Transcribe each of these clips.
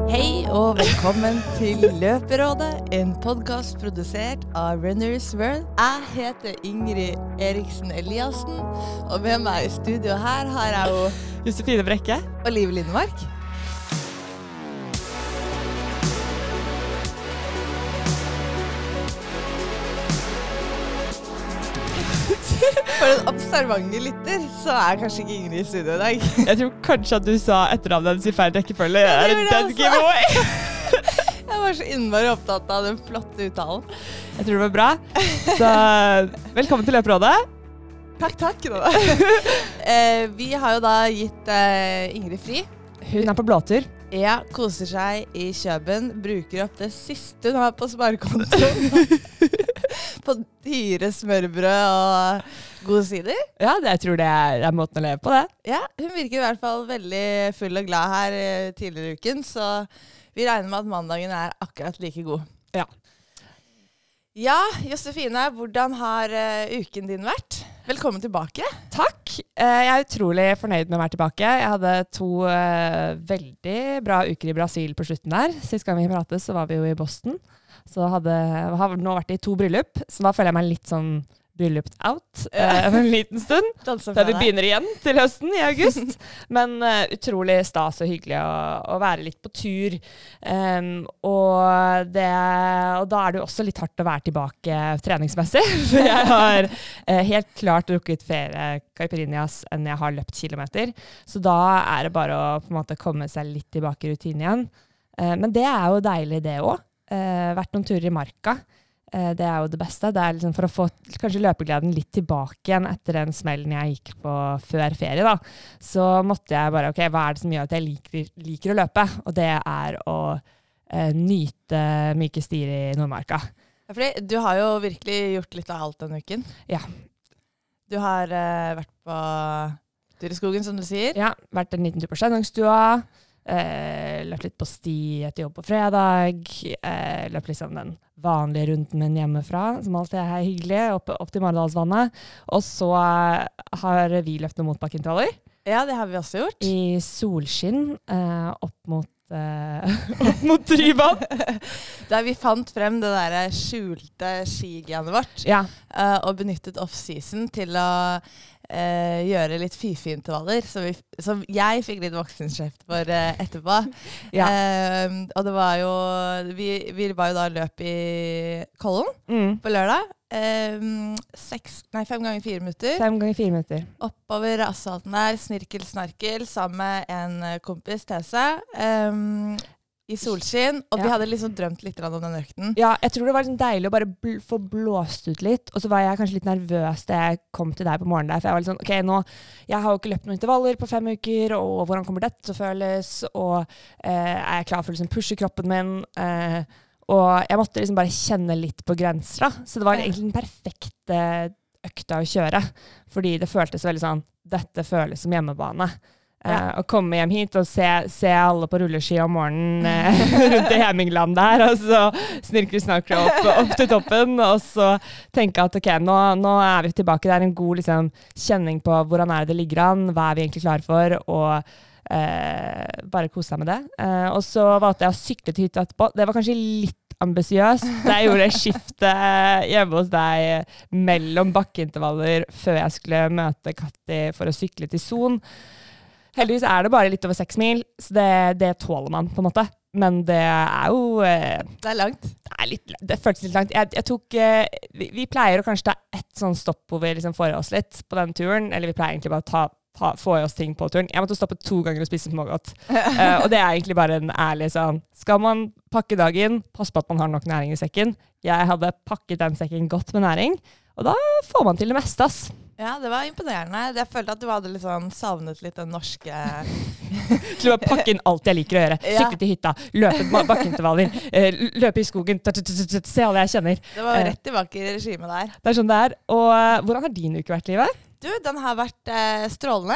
Hei og velkommen til Løperådet, en podcast produsert av Runners World. Jeg heter Ingrid Eriksen Eliassen, og med meg i studio her har jeg jo Josefine Brekke og Liv Lindemark. For en observante lytter, så er kanskje ikke Ingrid i studio i dag. Jeg tror kanskje at du sa etternavnet hennes i feil rekkefølge. Er det den giveaway? Jeg var så innmari opptatt av den flotte uttalen. Jeg tror det var bra. Så velkommen til Løperådet. Takk. Vi har jo da gitt Ingrid fri. Hun er på blåtur. Ja, koser seg i Kjøben, bruker opp det siste hun har på sparekontoen. På dyre smørbrød og gode sider. Ja, jeg tror det er måten å leve på det. Ja, hun virker i hvert fall veldig full og glad her tidligere i uken, så vi regner med at mandagen er akkurat like god. Ja. Ja, Josefine, hvordan har uken din vært? Velkommen tilbake. Takk. Jeg er utrolig fornøyd med å være tilbake. Jeg hadde 2 veldig bra uker i Brasil på slutten der. Sist gang vi pratet så var vi jo i Boston. Så har nå vært i 2 bryllup, så da føler jeg meg litt sånn bryllupet out for en liten stund. Da vi begynner igjen til høsten i august. Men utrolig stas og hyggelig å være litt på tur. Og da er det jo også litt hardt å være tilbake treningsmessig. For jeg har helt klart drukket flere caipirinhas enn jeg har løpt kilometer. Så da er det bare å på en måte komme seg litt tilbake i rutinen igjen. Men det er jo deilig det også. Vært noen turer i marka. Det er jo det beste. Det er liksom for å få kanskje løpegleden litt tilbake igjen etter den smellen jeg gikk på før ferie da. Så måtte jeg bare, ok, hva er det som gjør at jeg liker å løpe? Og det er å nyte myke stier i Nordmarka. Ja, fordi du har jo virkelig gjort litt av alt denne uken. Ja. Du har vært på tur i skogen, som du sier. Ja, vært en liten tur på Skjenningstua. Løpt litt på sti etter jobb på fredag, løpt liksom den vanlige runden min hjemmefra, som alltid er hyggelig, opp til Maridalsvannet. Og så har vi løpt noen motbakkeintervaller. Ja, det har vi også gjort. I solskinn, opp mot Tryvann. Der vi fant frem det der skjulte skigenet vårt, ja. Og benyttet off-season til å gjøre litt fifi-intervaller, som jeg fikk litt voksenskjeft for etterpå. Ja. Og det var jo, vi var jo da løp i Kollen på lørdag. 5 ganger 4 minutter. 5 ganger 4 minutter. Oppover asfalten der, snirkel, sammen med en kompis, Tese. I solskinn, og vi hadde liksom drømt litt om den økten. Ja, jeg tror det var liksom deilig å bare få blåst ut litt, og så var jeg kanskje litt nervøs da jeg kom til deg på morgenen der, for jeg var litt sånn, ok, jeg har jo ikke løpt noen intervaller på 5 uker, og hvordan kommer dette til å føles, og er jeg klar for å liksom pushe kroppen min, og jeg måtte liksom bare kjenne litt på grenser da, så det var egentlig den perfekte økta å kjøre, fordi det føltes veldig sånn, dette føles som hjemmebane. Å komme hjem hit og se alle på rulleski om morgenen rundt i Hemingland der, og så snirkle opp til toppen, og så tenke at ok, nå er vi tilbake. Det er en god liksom, kjenning på hvordan er det ligger an, hva er vi egentlig klare for, og bare kose seg med det. Og så valgte jeg å sykle til hytta etterpå. Det var kanskje litt ambisiøst. Jeg gjorde skiftet hjemme hos deg mellom bakkeintervaller før jeg skulle møte Katti for å sykle til Son. Heldigvis er det bare litt over 6 mil, så det tåler man på en måte. Men det er jo... det er langt. Det føltes litt langt. Jeg tok... vi pleier å kanskje ta et sånn stopp hvor vi liksom får oss litt på den turen, eller vi pleier egentlig bare å få oss ting på turen. Jeg måtte stoppe 2 ganger og spise smågodt. Og det er egentlig bare en ærlig sånn... Skal man pakke dagen, pass på at man har nok næring i sekken. Jeg hadde pakket den sekken godt med næring, og da får man til det meste, ass. Ja, det var imponerende. Jeg følte at du hadde litt sånn savnet litt den norske... Til å pakke inn alt jeg liker å gjøre. Sykle til hytta, løpe bakkeintervaller, løpe i skogen, se alle jeg kjenner. Det var rett tilbake i regimet der. Det er sånn det er. Og hvordan har din uke vært, Livet? Du, den har vært strålende.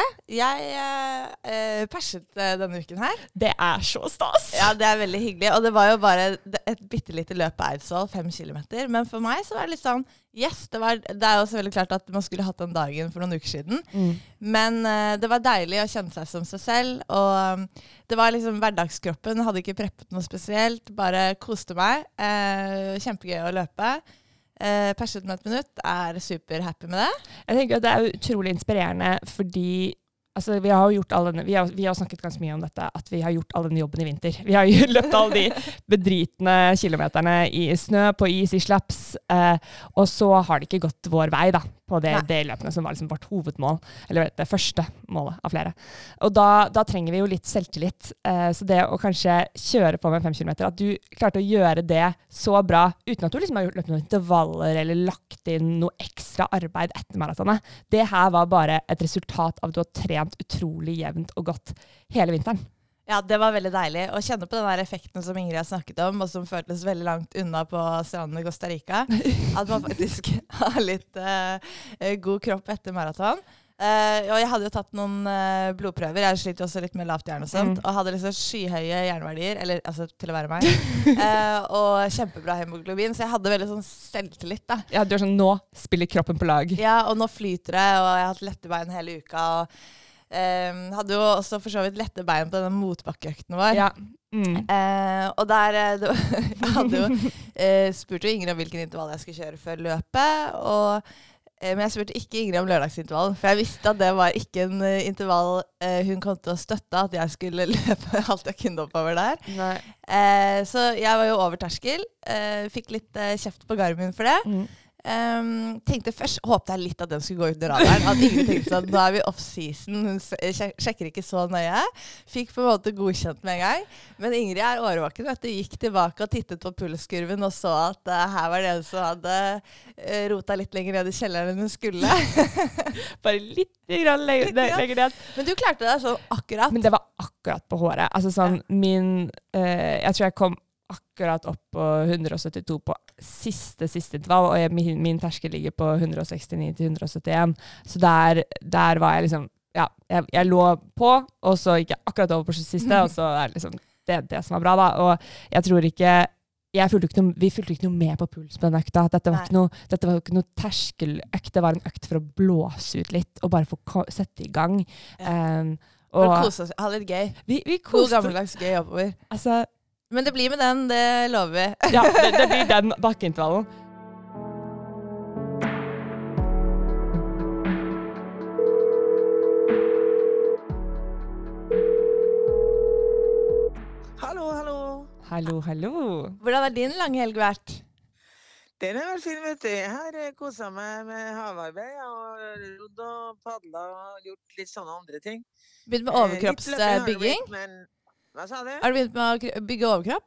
Jeg perset denne uken her. Det så stas. Ja, det veldig hyggelig. Og det var jo bare et bittelite løp på Eidsvoll, 5 kilometer. Men for meg så var det litt sånn, yes, det jo så veldig klart at man skulle hatt den dagen for noen uker siden. Men det var deilig å kjenne seg som seg selv. Og det var liksom hverdagskroppen, hadde ikke preppet noe spesielt. Bare koste meg. Kjempegøy å løpe. Perset med 1 minutt, super happy med det. Jeg tenker at det utrolig inspirerende, fordi altså, vi har gjort vi har snakket ganske mye om dette, at vi har gjort all denne jobben i vinter. Vi har jo løpt alle de bedritne kilometerne i snø, på is, i slaps, og så har det ikke gått vår vei da, på det løpene som var liksom vårt hovedmål, eller det første målet av flere. Og da trenger vi jo litt selvtillit, så det å kanskje kjøre på med 5 kilometer, at du klarte å gjøre det så bra, uten at du liksom har løpt noen intervaller, eller lagt inn noe ekstra arbeid etter maratonet. Det her var bare et resultat av at du har trent utrolig jevnt og godt hele vinteren. Ja, det var veldig deilig å kjenne på den der effekten som Ingrid har snakket om, og som føltes veldig langt unna på stranden i Costa Rica. At man faktisk har litt god kropp etter maraton. Og jeg hadde jo tatt noen blodprøver. Jeg sliter også litt med lavt jern og sånt, og hadde liksom skyhøye jernverdier, eller altså til å være meg, og kjempebra hemoglobin, så jeg hadde veldig sånn selvtillit da. Ja, du sånn, nå spiller kroppen på lag. Ja, og nå flyter det, og jeg har hatt lette bein hele uka, og hadde jo også for så vidt lette bein på denne motbakkeøkten vår. Ja. Og der jeg hadde jo spurt jo Ingrid om hvilken intervall jeg skulle kjøre før løpet, men jeg spurte ikke Ingrid om lørdagsintervall, for jeg visste at det var ikke en intervall hun kom til å støtte, at jeg skulle løpe alt jeg kunne oppover der. Så jeg var jo over terskel, fikk litt kjeft på Garmin for det. Tenkte først, håpte jeg litt at den skulle gå ut i radaren, at Ingrid tenkte sånn, nå vi off-season, hun sjekker ikke så nøye, fikk på en måte godkjent med en gang, men Ingrid årvåken, gikk tilbake og tittet på pulskurven og så at her var det en som hadde rota litt lenger ned i kjelleren enn hun skulle. Bare litt lenger ned. Men du klarte det sånn akkurat. Men det var akkurat på håret. Altså sånn, jeg tror jeg kom akkurat opp på 172 på siste intervall, og min terskel ligger på 169 til 171. Så der var jeg liksom, ja, jeg lå på, og så gikk jeg akkurat over på siste, og så det liksom det som var bra da. Og jeg tror ikke, vi fulgte ikke noe med på puls på den økta. Dette var jo ikke noe terskeløkt, det var en økt for å blåse ut litt, og bare få sette i gang. For å kose oss, ha litt gøy. Vi koste. God gammeldags gøy oppover. Altså, men det blir med den, det lover vi. Ja, det blir den bakkeintervallen. Hallo. Hvordan har din lange helg vært? Den har vært fin, vet du. Jeg har koset meg med havarbeid, og rodd og padlet og gjort litt sånne andre ting. Begynt med overkroppsbygging? Hva sa du? Har du begynt med å bygge overkropp?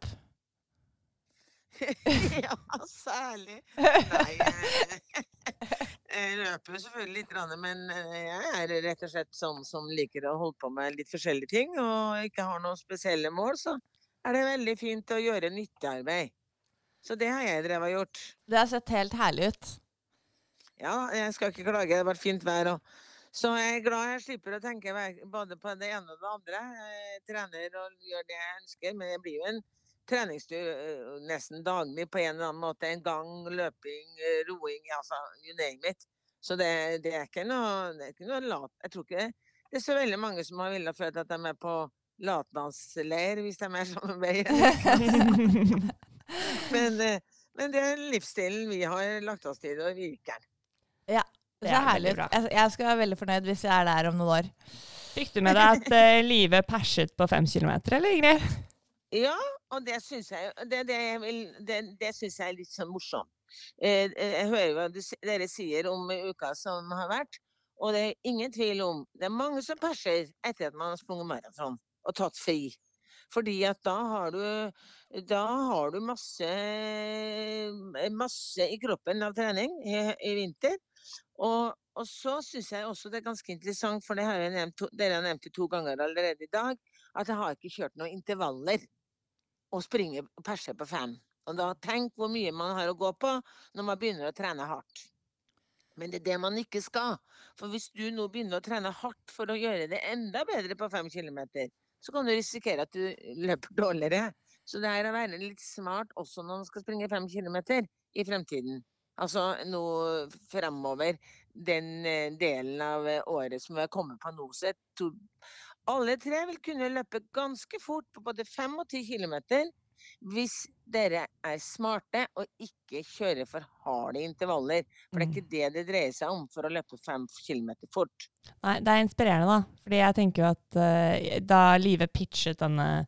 Ja, særlig. Nei, jeg løper jo selvfølgelig litt, men jeg rett og slett sånn som liker å holde på med litt forskjellige ting, og ikke har noen spesielle mål, så det veldig fint å gjøre nyttearbeid. Så det har jeg drevet og gjort. Det har sett helt herlig ut. Ja, jeg skal ikke klage, det har vært fint vær og så jeg glad jeg slipper å tenke både på det ene og det andre. Jeg trener og gjør det jeg ønsker, men det blir jo en treningstur nesten daglig på en eller annen måte. En gang, løping, roing, altså, you name it. Så det ikke noe lat. Jeg tror ikke det så veldig mange som har villet følt at de på latlandsleir, hvis de sammen med meg. Men det livsstilen vi har lagt oss til, og virker. Ja. Det ser herlig ut. Jeg skal være veldig fornøyd hvis jeg der om noen år. Fikk du med deg at Live perset på 5 kilometer, eller Ingrid? Ja, og det synes jeg det synes jeg litt sånn morsomt. Jeg hører hva dere sier om uka som har vært, og det ingen tvil om, det mange som perser etter at man har sprunget maraton og tatt fri. Fordi at da har du masse i kroppen av trening i vinter. Og så synes jeg også det ganske interessant, for dere har nevnt det 2 ganger allerede i dag, at jeg har ikke kjørt noen intervaller og perse på 5. Og da tenk hvor mye man har å gå på når man begynner å trene hardt. Men det det man ikke skal. For hvis du nå begynner å trene hardt for å gjøre det enda bedre på 5 kilometer, så kan du risikere at du løper dårligere. Så det å være litt smart også når man skal springe 5 kilometer i fremtiden. Altså nå fremover, den delen av året som vi har kommet på nå. Så jeg tror alle tre vil kunne løpe ganske fort på både 5 og 10 kilometer, hvis dere smarte og ikke kjører for harde intervaller. For det ikke det dreier seg om for å løpe 5 kilometer fort. Nei, det inspirerende da. Fordi jeg tenker jo at da Live pitchet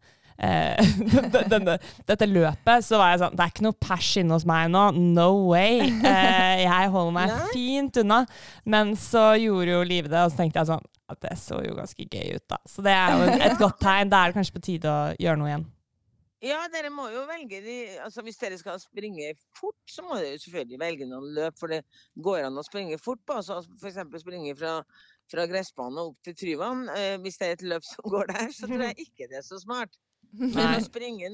dette løpet, så var jeg sånn, det ikke noe pers inne hos meg nå, no way. Jeg holder meg fint unna. Men så gjorde jo Live det, og så tenkte jeg sånn, at det så jo ganske gøy ut da. Så det jo et godt tegn. Det kanskje på tide å gjøre noe igjen. Ja, dere må jo velge altså hvis dere skal springe fort, så må dere jo selvfølgelig velge noen løp, for det går an å springe fort på, altså for eksempel springe fra gressbanen og opp til Tryvann. Hvis det et løp som går der, så tror jeg ikke det så smart. Men å springe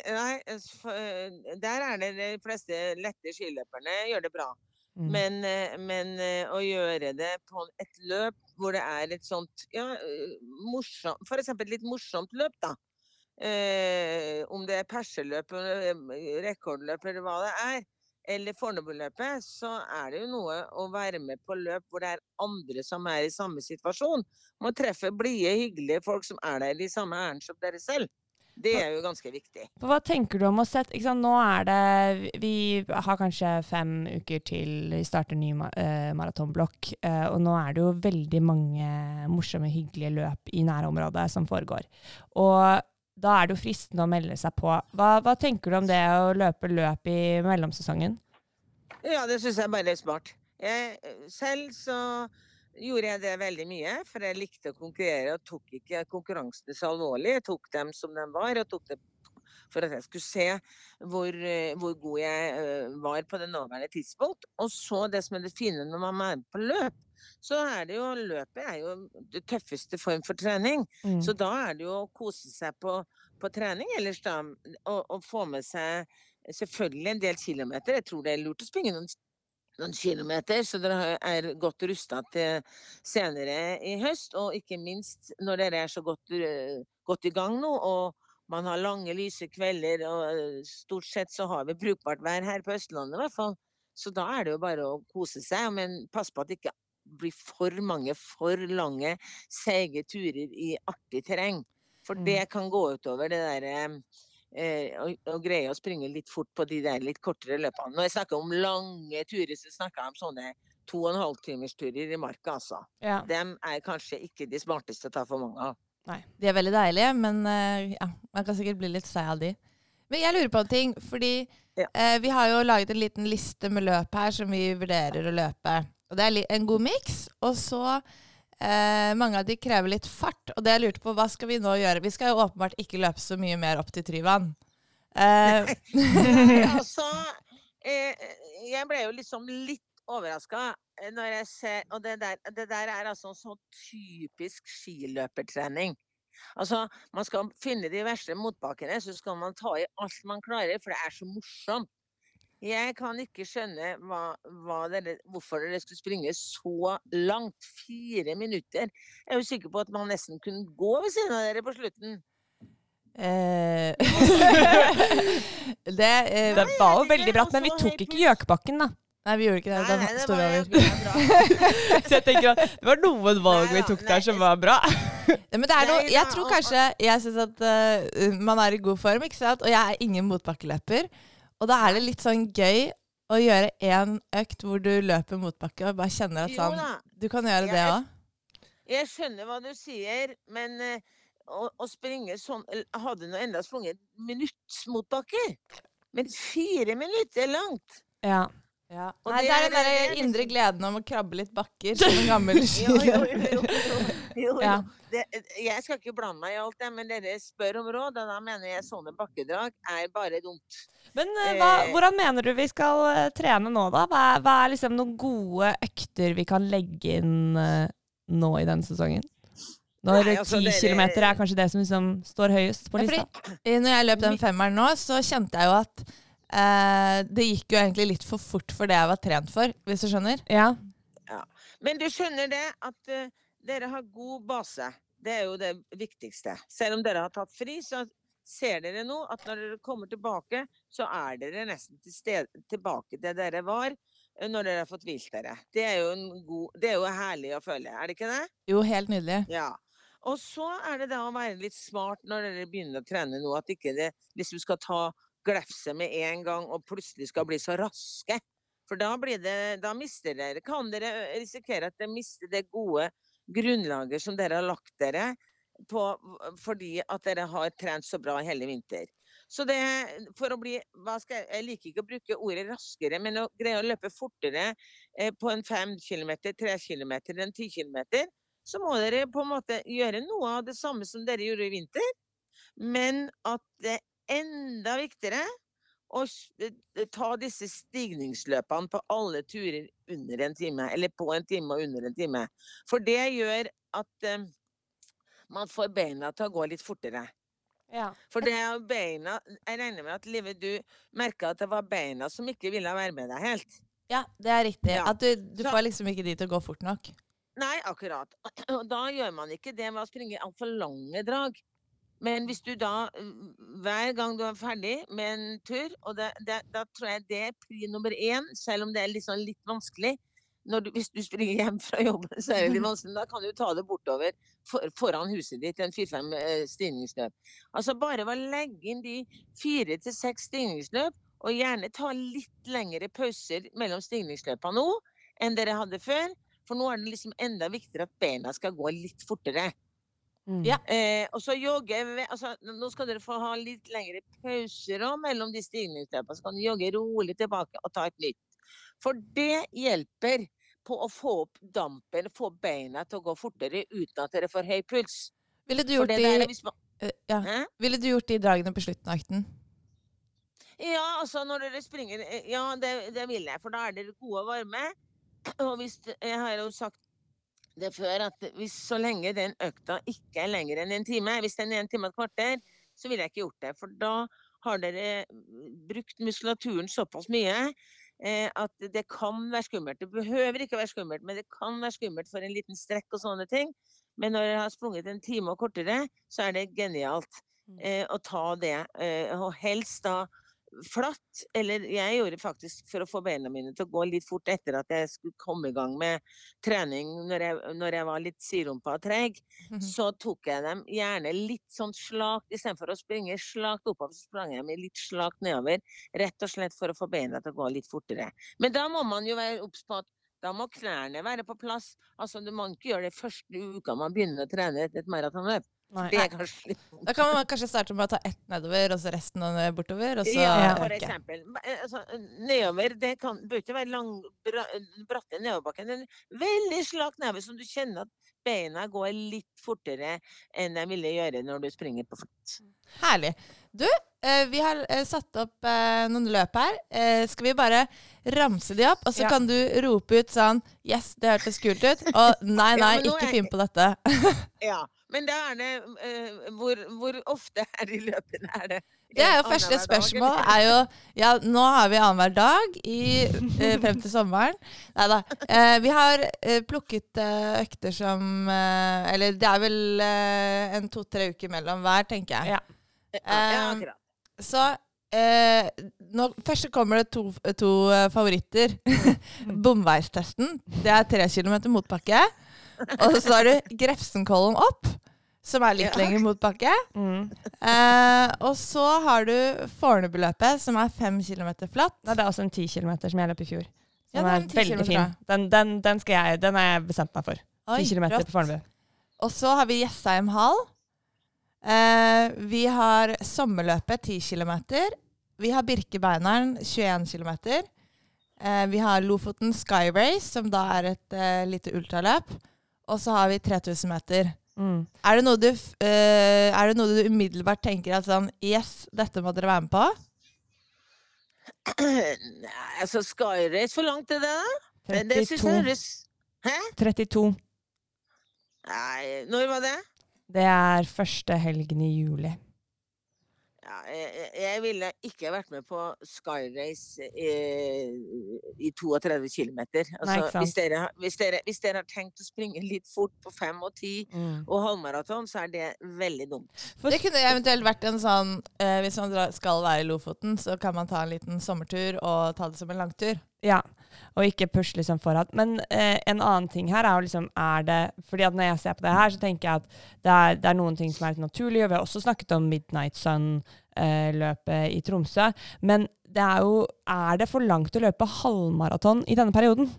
der det de fleste lette skiløperne gjør det bra. Men å gjøre det på et løp hvor det et sånt, morsomt, for eksempel et litt morsomt løp da, om det perseløp, rekordløp eller hva det eller Fornebuløpet, så det jo noe å være med på løp hvor det andre som i samme situasjon. Man treffer blide, hyggelige folk som der i samme ærend som dere selv. Det jo ganske viktig. Hva tenker du om å sette, ikke sant? Nå det, vi har kanskje 5 uker til vi starter ny maratonblokk, og nå det jo veldig mange morsomme, hyggelige løp i nærområdet som foregår. Og da det jo fristende å melde seg på. Hva tenker du om det å løpe løp i mellomsesongen? Ja, det synes jeg bare smart. Selv så gjorde jeg det veldig mye, for jeg likte å konkurrere og tok ikke konkurransene så alvorlig. Jeg tok dem som de var, og tok det for at jeg skulle se hvor god jeg var på det nåværende tidspunkt. Og så det som det fine når man på løp, så det jo, løpet jo det tøffeste form for trening. Så da det jo å kose seg på trening, ellers da, og få med seg selvfølgelig en del kilometer. Jeg tror det lurt å springe noen kilometer, så dere godt rustet til senere i høst, og ikke minst når dere så godt i gang nå, og man har lange, lyse kvelder, og stort sett så har vi brukbart vær her på Østlandet i hvert fall. Så da det jo bare å kose seg, men pass på at det ikke blir for mange, for lange, seige turer i artig terreng. For det kan gå utover det å greie å springe litt fort på de der litt kortere løpene. Når jeg snakker om lange turer, så snakker jeg om sånne 2,5 timers turer i marka, altså. Ja. Dem kanskje ikke de smarteste å ta for mange av. Nei, de veldig deilige, men man kan sikkert bli litt seig av de. Men jeg lurer på en ting, fordi vi har jo laget en liten liste med løp her som vi vurderer å løpe. Og det en god mix, og så mange av de krever litt fart, og det jeg lurte på, hva skal vi nå gjøre? Vi skal jo åpenbart ikke løpe så mye mer opp til Tryvann. Altså, jeg ble jo liksom litt overrasket når jeg ser, og det der altså så typisk skiløpertrening. Altså, man skal finne de verste motbakkene, så skal man ta i alt man klarer, for det så morsomt. Jeg kan ikke skjønne hvorfor dere skulle springe så langt, 4 minutter. Jeg jo sikker på at man nesten kunne gå ved siden av dere på slutten. Det var jo veldig bratt, men vi tok ikke Gjøkebakken da. Nei, vi gjorde ikke det. Den står over. Så jeg tenker at det var noen valg vi tok der som var bra. Men det noe, jeg tror kanskje, jeg synes at man i god form, ikke sant? Og jeg ingen motbakkeløper. Og da det litt sånn gøy å gjøre en økt hvor du løper motbakke og bare kjenner at sånn, du kan gjøre det også. Jeg skjønner hva du sier, men å springe sånn, hadde nå enda sprunget minutts motbakke, men 4 minutter langt. Ja. Ja. Nei, det den der indre gleden om å krabbe litt bakker som en gammel skiløper. Jo. Jeg skal ikke blande meg i alt det, men dere spør om råd, og da mener jeg sånne bakkedrag bare dumt. Men hvordan mener du vi skal trene nå da? Hva liksom noen gode økter vi kan legge inn nå i denne sesongen? Når 10 kilometer kanskje det som liksom står høyest på lista? Når jeg løp den 5-eren nå, så kjente jeg jo at det gikk jo egentlig litt for fort for det jeg var trent for, hvis du skjønner. Ja. Men du skjønner det at dere har god base. Det jo det viktigste. Selv om dere har tatt fri, så ser dere nå at når dere kommer tilbake, så dere nesten tilbake til dere var når dere har fått hvilt dere. Det det jo herlig å føle, det ikke det? Jo, helt nydelig. Ja. Og så det da å være litt smart når dere begynner å trene nå, at ikke det liksom skal ta glefse med en gang og plutselig skal bli så raske. For da mister dere, kan dere risikere at dere mister det gode grunnlaget som dere har lagt dere på, fordi at dere har trent så bra hele vinter. Så for å bli, jeg liker ikke å bruke ordet raskere, men å greie å løpe fortere på en 5 kilometer, 3 kilometer, enn 10 kilometer, så må dere på en måte gjøre noe av det samme som dere gjorde i vinter, men at det enda viktigere å ta disse stigningsløpene på alle turer under en time, eller på en time og under en time. For det gjør at man får beina til å gå litt fortere. Ja. For det beina, jeg regner med at Live, du merket at det var beina som ikke ville være med deg helt. Ja, det riktig. Ja. At du får liksom ikke de til å gå fort nok. Nei, akkurat. Og da gjør man ikke det med å springe alt for lange drag. Men hvis du da, hver gang du ferdig med en tur, og da tror jeg det pri nummer 1, selv om det liksom litt vanskelig, hvis du springer hjem fra jobben, så det litt vanskelig, da kan du ta det bortover foran huset ditt, en 4-5 stigningsløp. Altså bare å legge inn de 4 til 6 stigningsløp, og gjerne ta litt lengre pauser mellom stigningsløpene nå, enn dere hadde før, for nå det liksom enda viktigere at beina skal gå litt fortere. Ja. Og så jogge, altså, nå skal dere få ha litt lengre pauser også, mellom de stigningsløpene, så kan du jogge rolig tilbake og ta et nytt. For det hjelper på å få opp dampen, få beina til å gå fortere uten at dere får høy puls. Ville du gjort Ville du gjort de dragene på slutten av økten? Ja, altså når dere springer, ja, det vil jeg, for da dere gode og varme. Og jeg har jo sagt det før, at hvis så lenge den økta ikke lenger enn en time, hvis den 1 time og et kvarter, så vil jeg ikke gjort det, for da har dere brukt muskulaturen såpass mye, at det kan være skummelt. Det behøver ikke være skummelt, men det kan være skummelt for en liten strekk og sånne ting. Men når dere har sprunget en time og kortere, så det genialt å ta det. Og helst da flatt, eller jeg gjorde faktisk for å få beina mine til å gå litt fort etter at jeg skulle komme i gang med trening når jeg var litt sirumpa og treg, så tok jeg dem gjerne litt sånn slakt, i stedet for å springe slakt oppover, så sprang jeg med litt slakt nedover, rett og slett for å få beina til å gå litt fortere. Men da må man jo være obs på at da må knærne være på plass. Altså, man ikke gjør det første uka man begynner å trene et maratonløp. Det kanskje litt... Da kan man kanskje starte med å ta 1 nedover, og så resten bortover, og så... Ja, for eksempel. Altså, nedover, det bør ikke være bratte nedoverbakken. En veldig slakt neve som du kjenner at beina går litt fortere enn jeg ville gjøre når du springer på flatt. Herlig. Du, vi har satt opp noen løp her. Skal vi bare ramse de opp, og så kan du rope ut sånn, yes, det hørtes kult ut, og nei, ikke finn på dette. Ja, men da det, hvor ofte de løpene det? Det jo første spørsmål, jo, ja, nå har vi annenhver dag frem til sommeren. Neida, vi har plukket økter som, eller det vel en 2-3 uker mellom hver, tenker jeg. Ja, akkurat. Så først kommer det to favoritter. Bomveistesten, det 3 kilometer motbakke. Og så har du Grefsenkollen opp, som litt lenger motbakke. Og så har du Fornebuløpet, som 5 kilometer flatt. Det også en 10 kilometer som jeg løp i fjor. Som veldig fin. Den jeg bestemt meg for. 10 kilometer på Fornebu. Og så har vi Jessheim Hall. Vi har Sommerløpet 10 kilometer. Vi har Birkebeineren 21 kilometer. Vi har Lofoten Sky Race, som da et lite ultraløp. Og så har vi 3000 meter. Er det noe du umiddelbart tenker at sånn, yes, dette må dere være med på? Nei, altså Sky Race, hvor langt det da? 32. Hæ? 32. Nei, når var det? Det første helgen i juli. Ja, jeg ville ikke vært med på Skyrace i 32 kilometer. Nei, Altså, ikke sant? hvis dere har tenkt å springe litt fort på 5 og 10 og halvmaraton, så er det veldig dumt. Det kunne eventuelt vært en sånn, hvis man skal være i Lofoten, så kan man ta en liten sommertur og ta det som en langtur. Ja, og ikke push liksom foran. Men en annen ting her er jo liksom, fordi at når jeg ser på det her, så tenker jeg at det er noen ting som er litt naturlig, og vi har også snakket om Midnight Sun-løpet i Tromsø, men er det for langt å løpe halvmaraton i denne perioden?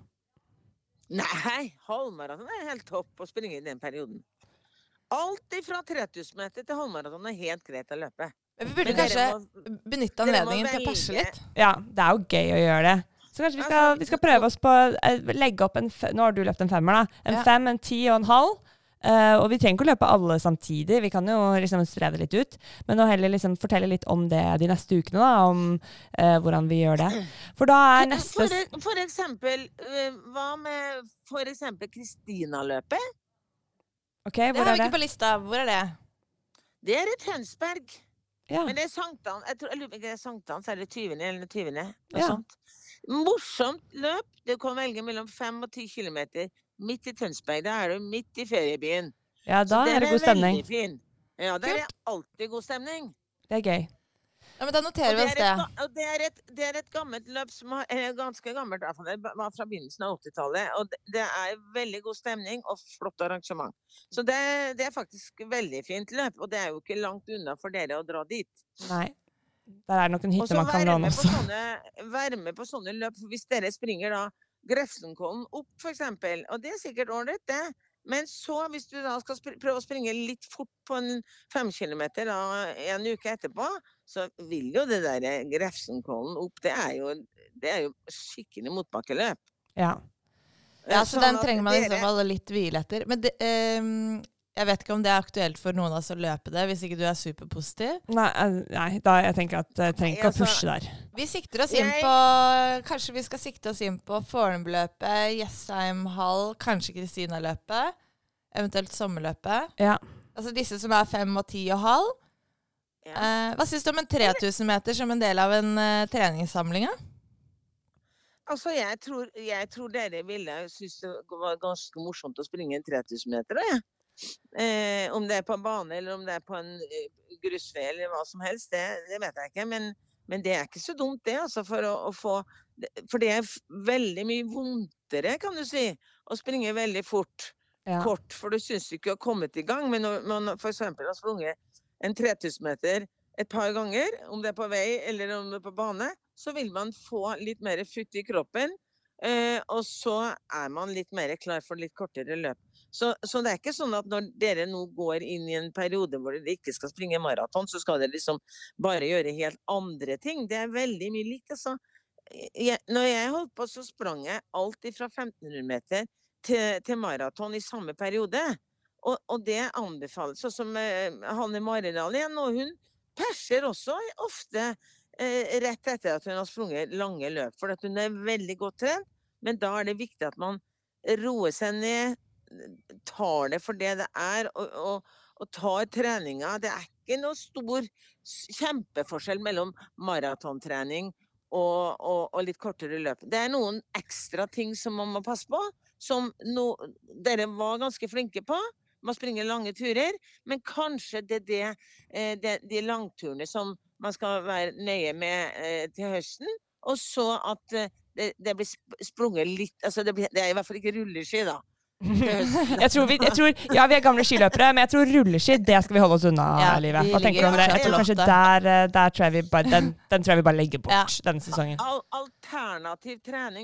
Nei, halvmaraton er helt topp å springe i den perioden. Alt fra 3000 meter til halvmaraton er helt greit å løpe. Men vi burde kanskje benytte anledningen til å perse litt. Ja, det er jo gøy å gjøre det. Så kanskje vi skal prøve oss på å legge opp nå har du løpt en 5-er da, en 5, en 10 og en halv, og vi trenger ikke å løpe alle samtidig, vi kan jo liksom spre det litt ut, men nå heller liksom fortelle litt om det de neste ukene da, om hvordan vi gjør det. For da er neste... For eksempel, hva med for eksempel Kristina-løpet? Ok, hvor det har er vi det? ikke på lista, hvor er det? Det er i Tønsberg. Ja. Men det er sankthans, jeg lurer ikke det er sankthans, er det 20. eller 20. Noe Ja. sånt. Morsomt løp, du kan velge mellom 5 og 10 kilometer midt i Tønsberg, da er du midt i feriebyen. Ja, da Så er det god stemning. veldig fin. Ja, der er alltid god stemning. Det er gøy. Ja, men da noterer vi oss det. Og det er et gammelt løp som er ganske gammelt, i hvert fall. Det var fra begynnelsen av 80-tallet, og det er veldig god stemning og flott arrangement. Så det er faktisk veldig fint løp, og det er jo ikke langt unna for dere å dra dit. Nei, der er det nok en Og hytte så man kan låne også. være med på sånne løp, for hvis dere springer da Grefsenkollen opp for eksempel, og det er sikkert ordentlig det, men så hvis du da skal prøve å springe litt fort på en 5 kilometer da, en uke etterpå, så vil jo det der Grefsenkollen opp, det er jo skikkelig motbakkeløp. Ja. Ja, så den at trenger man i så dere- fall litt hvile etter. Men det, jeg vet ikke om det er aktuelt for noen av oss å løpe det, hvis ikke du er superpositiv. Nei, jeg tenker at jeg trenger ikke å pushe der. Vi sikter oss inn på, kanskje vi skal sikte oss inn på Forneløpet, Jessheim-hall, kanskje Kristina-løpet, eventuelt sommerløpet. Ja. Altså disse som er 5 og 10 og halv. Ja. Hva synes du om en 3000 meter som en del av en treningssamling? Altså, jeg tror dere ville synes det var ganske morsomt å springe en 3000 meter, da, ja. Om det er på bane, eller om det er på en grusvei, eller hva som helst, det vet jeg ikke. Men det er ikke så dumt det, altså, for det er veldig mye vondtere, kan du si, å springe veldig fort, kort, for du synes ikke å ha kommet i gang. Men når man for eksempel har sprunget en 3000 meter et par ganger, om det er på vei eller om det er på bane, så vil man få litt mer futt i kroppen, og så er man litt mer klar for litt kortere løp. Så det er ikke sånn at når dere nå går inn i en periode hvor dere ikke skal springe maraton, så skal dere liksom bare gjøre helt andre ting. Det er veldig mye likt, altså. Når jeg holdt på, så sprang jeg alt fra 1500 meter til maraton i samme periode. Og det anbefales, sånn som Hanne Maridal igjen, og hun perser også ofte rett etter at hun har sprunget lange løp, for at hun er veldig godt trent, men da er det viktig at man roer seg ned, tar det for det det er, og tar treninga. Det er ikke noe stor kjempeforskjell mellom maratontrening og litt kortere løp. Det er noen ekstra ting som man må passe på, som dere var ganske flinke på. Man springer lange turer, men kanskje det de langturene som man skal være nøye med til høsten, og så at det blir sprunget litt, altså det er i hvert fall ikke rulleski da. Jeg tror, ja, vi er gamle skiløpere, men jeg tror rulleski, det skal vi holde oss unna, livet. Hva tenker du om det? Jeg tror kanskje der tror jeg vi bare, den tror jeg vi bare legger bort denne sesongen. Alternativ trening,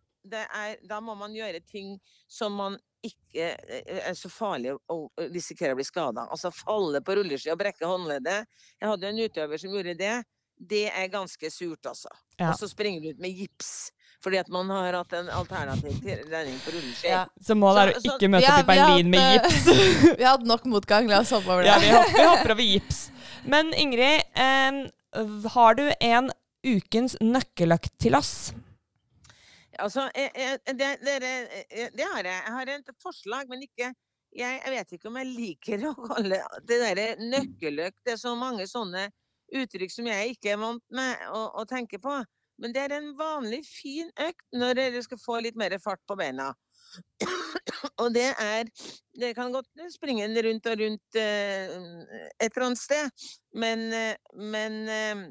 da må man gjøre ting som man ikke er så farlig å risikere å bli skadet. Altså falle på rulleski og brekke håndleddet. Jeg hadde en utøver som gjorde det. Det er ganske surt, altså. Og så springer du ut med gips, fordi at man har hatt en alternativ trening på rulleski. Ja. Så målet er å ikke møte opp i Berlin med gips. Vi har hatt nok motgang, la oss hoppe over det. Ja, vi hopper over gips. Men Ingrid, har du en ukens nøkkeløkt til oss? Altså, det har jeg. Jeg har et forslag, men ikke... Jeg vet ikke om jeg liker å kalle det der nøkkeløk. Det er så mange sånne uttrykk som jeg ikke er vant med å tenke på. Men det en vanlig fin økt når dere skal få litt mer fart på beina. Og det kan godt springe rundt og rundt et eller annet sted, men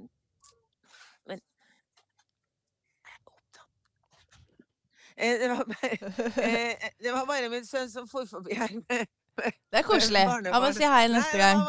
det var bare min sønn som for forbi her med det koselig. Han må si hei neste gang.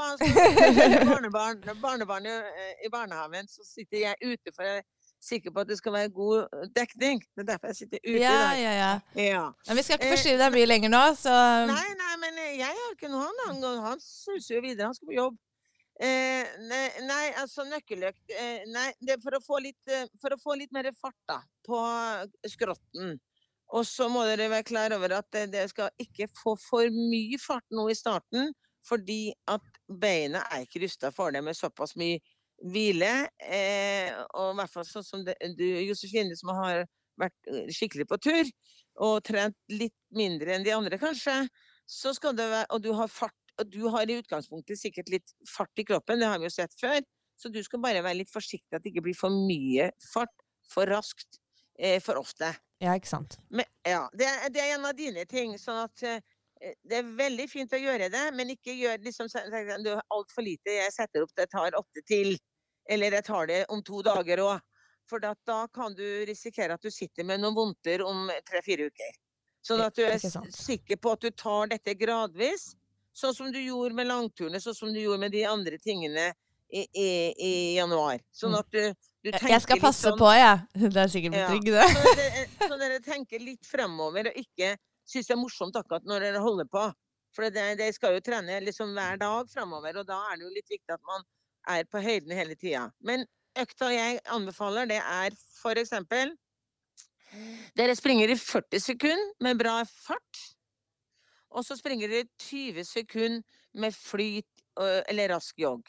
Barnebarnet i barnehaven, så sitter jeg ute for jeg er sikker på at det skal være god dekning. Det derfor jeg sitter ute i dag. Ja. Men vi skal ikke forstyrre deg mye lenger nå, så... Nei, men jeg har ikke noe han suser jo videre, han skal på jobb. Nei, altså nøkkeløkt. Nei, det er for å få litt mer fart da, på skrotten. Og så må dere være klar over at det skal ikke få for mye fart nå i starten, fordi at beina ikke rustet for det med såpass mye hvile. Og i hvert fall sånn som du, Josefine, som har vært skikkelig på tur, og trent litt mindre enn de andre kanskje, så skal det være, og du har fart, og du har i utgangspunktet sikkert litt fart i kroppen, det har vi jo sett før, så du skal bare være litt forsiktig at det ikke blir for mye fart, for raskt, for ofte. Ja, ikke sant? Men, ja, det en av dine ting, sånn at det veldig fint å gjøre det, men ikke gjør liksom, du har alt for lite, jeg setter opp, det tar 8 til, eller jeg tar det om 2 dager også, for da kan du risikere at du sitter med noen vondter om 3-4 uker. Sånn at du sikker på at du tar dette gradvis, sånn som du gjorde med langturene, sånn som du gjorde med de andre tingene i januar. Sånn at du tenker jeg skal passe på, ja. Det sikkert betrygg, det. Så dere tenker litt fremover, og ikke synes det morsomt akkurat når dere holder på. For det skal jo trene liksom hver dag fremover, og da det jo litt viktig at man på høyden hele tiden. Men økta jeg anbefaler, det for eksempel, dere springer i 40 sekunder med bra fart, og så springer dere 20 sekunder med flyt eller rask jogg.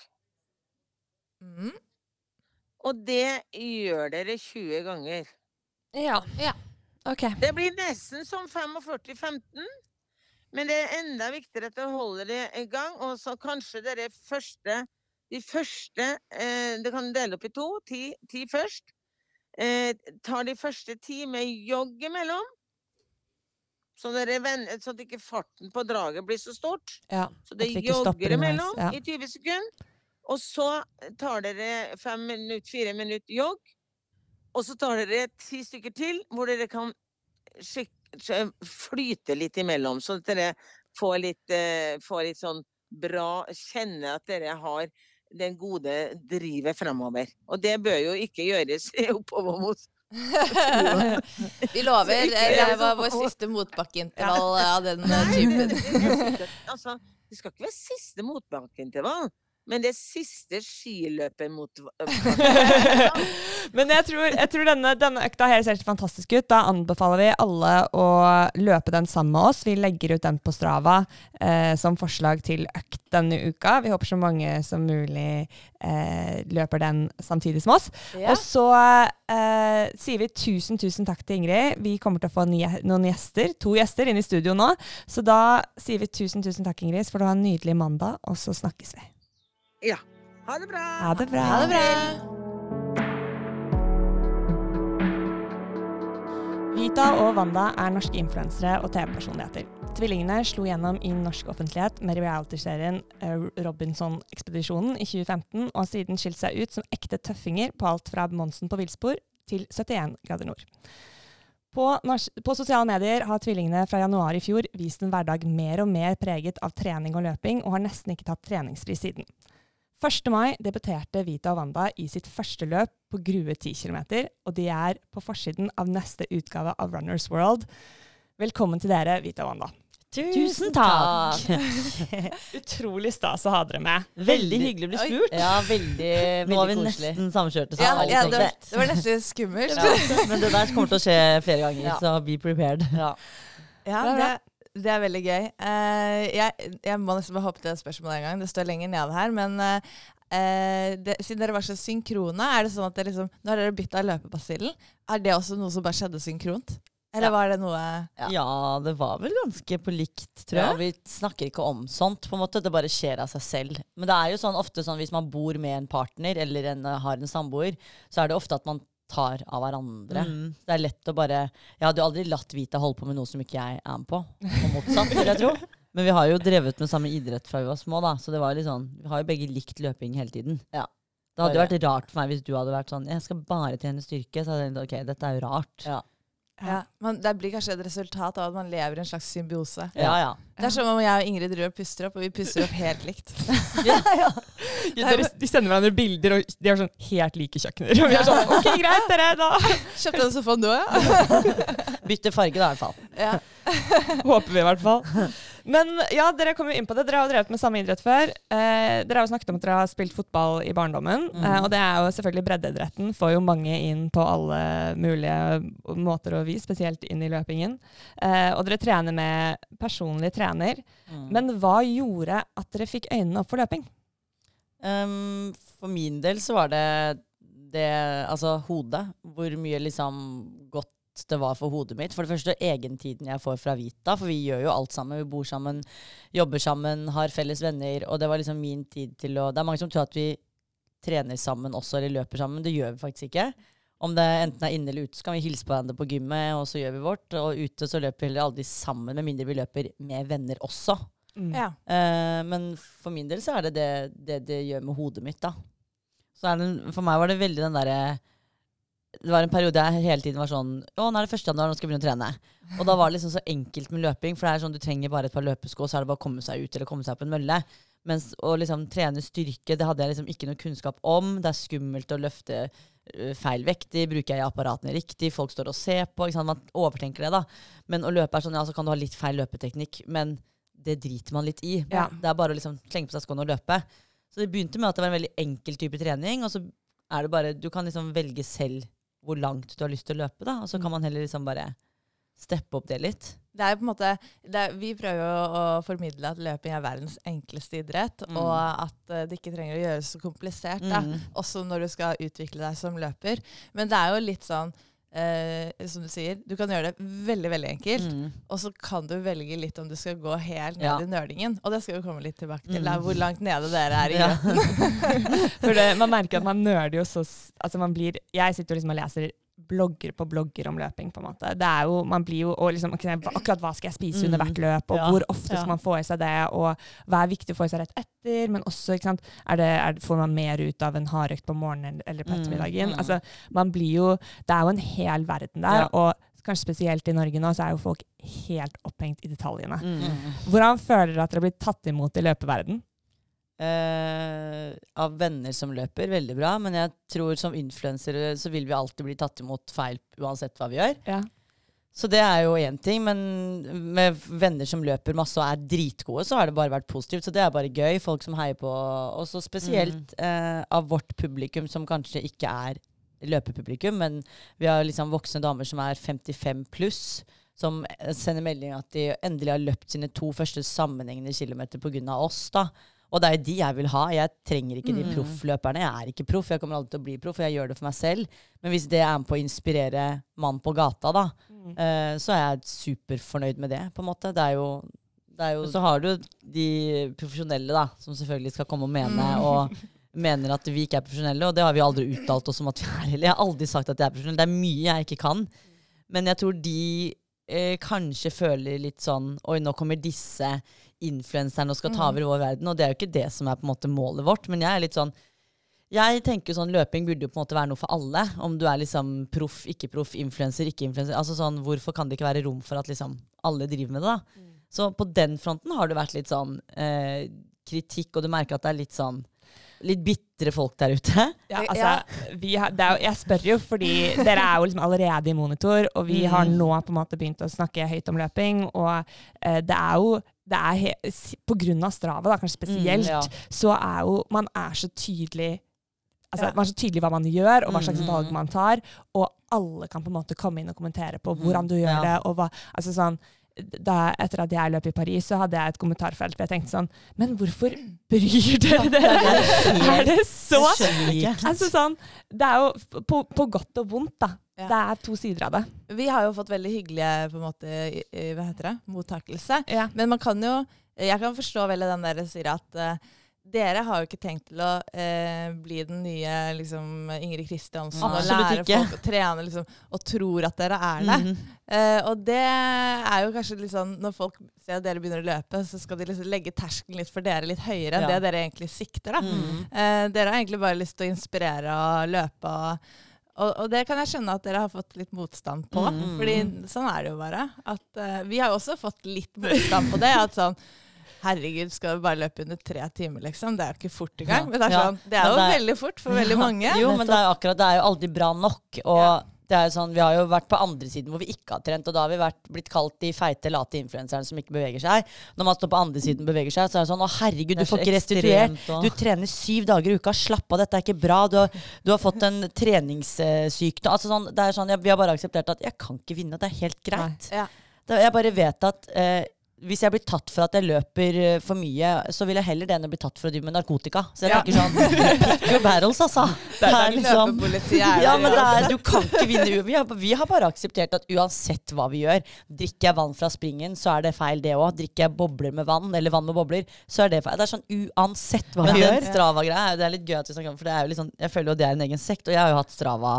Og det gjør dere 20 ganger. Ja. Ok. Det blir nesten som 45-15, men det enda viktigere at dere holder det i gang, og så kanskje dere de første, det kan dele opp i 2, 10 først, tar de første 10 med jogg imellom, så at ikke farten på draget blir så stort. Ja, så det jogger imellom i 20 sekunder. Og så tar dere 5 minutter, 4 minutter jogg, og så tar dere 10 stykker til, hvor dere kan flyte litt imellom, så at dere får litt sånn bra, kjenne at dere har den gode drivet fremover. Og det bør jo ikke gjøres oppover mot. Vi lover, det var vår siste motbakkeintervall av den typen. Altså, det skal ikke være siste motbakkeintervall, men det siste skiløpet mot... Men jeg tror denne økta her ser fantastisk ut. Da anbefaler vi alle å løpe den sammen med oss. Vi legger ut den på Strava som forslag til økt denne uka. Vi håper så mange som mulig løper den samtidig som oss. Ja. Og så sier vi tusen takk til Ingrid. Vi kommer til å få noen gjester, 2 gjester inn i studio nå. Så da sier vi tusen takk, Ingrid, for å ha en nydelig mandag, og så snakkes vi. Ja. Ha det bra. Ha det bra. Ha det bra. Vita og Wanda norske influensere og TV-personligheter. Tvillingene slo gjennom i norsk offentlighet med reality-serien Robinson-ekspedisjonen i 2015, og har siden skilt seg ut som ekte tøffinger på alt fra Monsen på Villspor til 71 grader nord. På sosiale medier har tvillingene fra januar i fjor vist en hverdag mer og mer preget av trening og løping, og har nesten ikke tatt treningsfri siden. 1. mai debuterte Vita og Wanda i sitt første løp på Grue 10 kilometer, og de på forsiden av neste utgave av Runner's World. Velkommen til dere, Vita og Wanda. Tusen takk! Utrolig stas å ha dere med. Veldig hyggelig å bli spurt. Ja, veldig Nå vi koselig. Nesten samkjørte. Ja, det var nesten skummelt. Ja, men det der kommer til å skje flere ganger, så be prepared. Ja, det veldig gøy. Jeg må nesten bare hoppe til det spørsmålet en gang. Det står lenger nede her, men siden dere var så synkrone, det sånn at når dere byttet løpebasillen, det også noe som bare skjedde synkront? Eller var det noe... Ja, det var vel ganske på likt, tror jeg. Ja, vi snakker ikke om sånt, på en måte. Det bare skjer av seg selv. Men det er jo sånn, ofte sånn, hvis man bor med en partner, eller har en samboer, så er det ofte at man tar av hverandre. Det er lett å bare... Jeg hadde jo aldri latt Vita holde på med noe som ikke jeg er med på. Og motsatt, vil jeg tro. Men vi har jo drevet med samme idrett fra vi var små, da. Så det var litt sånn, vi har jo begge likt løping hele tiden. Ja. Det hadde jo vært rart for meg hvis du hadde vært sånn, jeg skal bare trene styrke, så hadde jeg tenkt, ok, dette er jo rart. Ja, men det blir kanskje et resultat av at man lever i en slags symbiose. Ja. Det er som om jeg og Ingrid driver og puster opp, og vi puster opp helt likt. De sender hverandre bilder, og de har sånn helt like kjøkkener. Og vi er sånn, ok, greit, dere da. Kjøpte den sofaen du, ja? Bytte farge da, i hvert fall. Ja. Håper vi i hvert fall. Men ja, dere kom jo inn på det. Dere har jo drevet med samme idrett før. Dere har jo snakket om at dere har spilt fotball i barndommen. Og det er jo selvfølgelig breddeidretten. Får jo mange inn på alle mulige måter og vis, spesielt inn i løpingen. Og dere trener med personlig trener. Men hva gjorde at dere fikk øynene opp for løping? For min del så var det altså hodet. Hvor mye liksom godt det var for hodet mitt. For det første egentiden jeg får fra Vita, for vi gjør jo alt sammen. Vi bor sammen, jobber sammen, har felles venner, og det var liksom min tid til å... Det er mange som tror at vi trener sammen også, eller løper sammen. Det gjør vi faktisk ikke. Om det enten er inne eller ute, så kan vi hilse på hverandre på gymmet, og så gjør vi vårt. Og ute så løper vi heller aldri sammen, med mindre vi løper med venner også. Ja. Men for min del så er det gjør med hodet mitt, da. Så for meg var det veldig den derre... Det var en periode jeg hele tiden var sånn, nå er det 1. januar, nå skal jeg begynne å trene. Og da var det liksom så enkelt med løping, for det er sånn, du trenger bare et par løpesko, så er det bare å komme seg ut eller komme seg på en mølle. Mens å liksom trene styrke, det hadde jeg liksom ikke noe kunnskap om. Det er skummelt å løfte feil vekter, bruker jeg apparatene riktig, folk står og ser på, ikke sant? Man overtenker det da. Men å løpe er sånn, ja, så kan du ha litt feil løpeteknikk, men det driter man litt i. Ja. Det er bare å liksom slenge på seg skoene og løpe. Så det begynte med at det var en veldig enkel type trening, og så er det bare, du kan liksom velge selv hvor langt du har lyst til å løpe, da. Og så kan man heller liksom bare steppe opp det litt. Det er jo på en måte, vi prøver jo å formidle at løping er verdens enkleste idrett, og at det ikke trenger å gjøres så komplisert, da. Også når du skal utvikle deg som løper. Men det er jo litt sånn, som du sier, du kan gjøre det veldig, veldig enkelt, og så kan du velge litt om du skal gå helt ned i nerdingen, og det skal vi komme litt tilbake til, hvor langt nede dere er i grøten. For man merker at man nerder jo så, altså jeg sitter jo liksom og leser blogger på blogger om løping, på en måte. Det er jo, man blir jo, og liksom, akkurat hva skal jeg spise under hvert løp, og hvor ofte skal man få i seg det, og hva er viktig å få i seg rett etter, men også, ikke sant, får man mer ut av en hardøkt på morgenen eller på ettermiddagen? Altså, man blir jo, det er jo en hel verden der, og kanskje spesielt i Norge nå, så er jo folk helt opphengt i detaljene. Hvordan føler dere at dere blir tatt imot i løpeverden? Av venner som løper, veldig bra, men jeg tror som influensere så vil vi alltid bli tatt imot feil uansett hva vi gjør. Ja. Så det er jo en ting, men med venner som løper masse og er dritgode, så har det bare vært positivt, så det er bare gøy, folk som heier på, og så spesielt av vårt publikum som kanskje ikke er løpepublikum, men vi har liksom voksne damer som er 55 pluss, som sender melding at de endelig har løpt sine 2 første sammenhengende kilometer på grunn av oss da. Og det er jo de jeg vil ha. Jeg trenger ikke de proffløperne. Jeg er ikke proff. Jeg kommer alltid til å bli proff, og jeg gjør det for meg selv. Men hvis det er med på å inspirere mann på gata, da, så er jeg superfornøyd med det, på en måte. Det er jo så har du de profesjonelle, da, som selvfølgelig skal komme og mene, og mener at vi ikke er profesjonelle, og det har vi aldri uttalt oss om at vi er. Eller jeg har aldri sagt at jeg er profesjonell. Det er mye jeg ikke kan. Men jeg tror de kanskje føler litt sånn, oi, nå kommer disse influenserne og skal ta over vår verden, og det er jo ikke det som er på en måte målet vårt, men jeg er litt sånn, jeg tenker sånn, løping burde jo på en måte være noe for alle, om du er liksom proff, ikke proff, influenser, ikke influenser, altså sånn, hvorfor kan det ikke være rom for at liksom alle driver med det da? Så på den fronten har det vært litt sånn kritikk, og du merker at det er litt sånn, litt bittre folk der ute. Ja, altså, jeg spør jo, fordi dere er jo liksom allerede i monitor, og vi har nå på en måte begynt å snakke høyt om løping, og det er jo på grunn av Strava, da, kanskje spesielt, så er jo, man er så tydelig, altså man er så tydelig hva man gjør, og hva slags valg man tar, og alle kan på en måte komme inn og kommentere på hvordan du gjør det, og hva, altså sånn, etter at jeg løp i Paris, så hadde jeg et kommentarfelt, for jeg tenkte sånn, men hvorfor bryr dere dere? Er det så? Altså sånn, det er jo på godt og vondt da. Det to sider av det. Vi har jo fått veldig hyggelige på en måte, hva heter det, mottakelse. Men man kan jo, jeg kan forstå veldig den der sier at dere har jo ikke tenkt til å bli den nye liksom, Ingrid Kristiansen og lære folk å trene liksom, og tror at dere det. Og det jo kanskje litt sånn, når folk ser at dere begynner å løpe, så skal de liksom legge terskelen litt for dere litt høyere enn det dere egentlig sikter. Da. Dere har egentlig bare lyst til å inspirere og løpe og det kan jeg skjønne at dere har fått litt motstand på. Fordi sånn det jo bare. At, vi har jo også fått litt motstand på det. At sånn, herregud, skal vi bare løpe under 3 timer, liksom? Det jo ikke fort i gang. Men det sånn, det jo veldig fort for veldig mange. Jo, men det jo akkurat, det jo aldri bra nok. Og det jo sånn, vi har jo vært på andre siden hvor vi ikke har trent, og da har vi blitt kalt de feite, late influenserne som ikke beveger seg. Når man står på andre siden og beveger seg, så det sånn, å herregud, du får ikke restituert. Du trener 7 dager i uka, slapp av, dette ikke bra. Du har fått en treningssykdom. Altså sånn, det sånn, vi har bare akseptert at jeg kan ikke vinne, det helt greit. Jeg bare vet at hvis jeg blir tatt for at jeg løper for mye, så vil jeg heller det enn å bli tatt for å drive med narkotika. Så jeg tenker sånn, pick your battles, altså. Det liksom, ja, men du kan ikke vinne. Vi har bare akseptert at uansett hva vi gjør, drikker jeg vann fra springen, så det feil det også. Drikker jeg bobler med vann, eller vann med bobler, så det feil. Det sånn uansett hva vi gjør. Men den Strava-greia, det litt gøy at vi snakker om, for det jo litt sånn, jeg føler jo det en egen sekt, og jeg har jo hatt Strava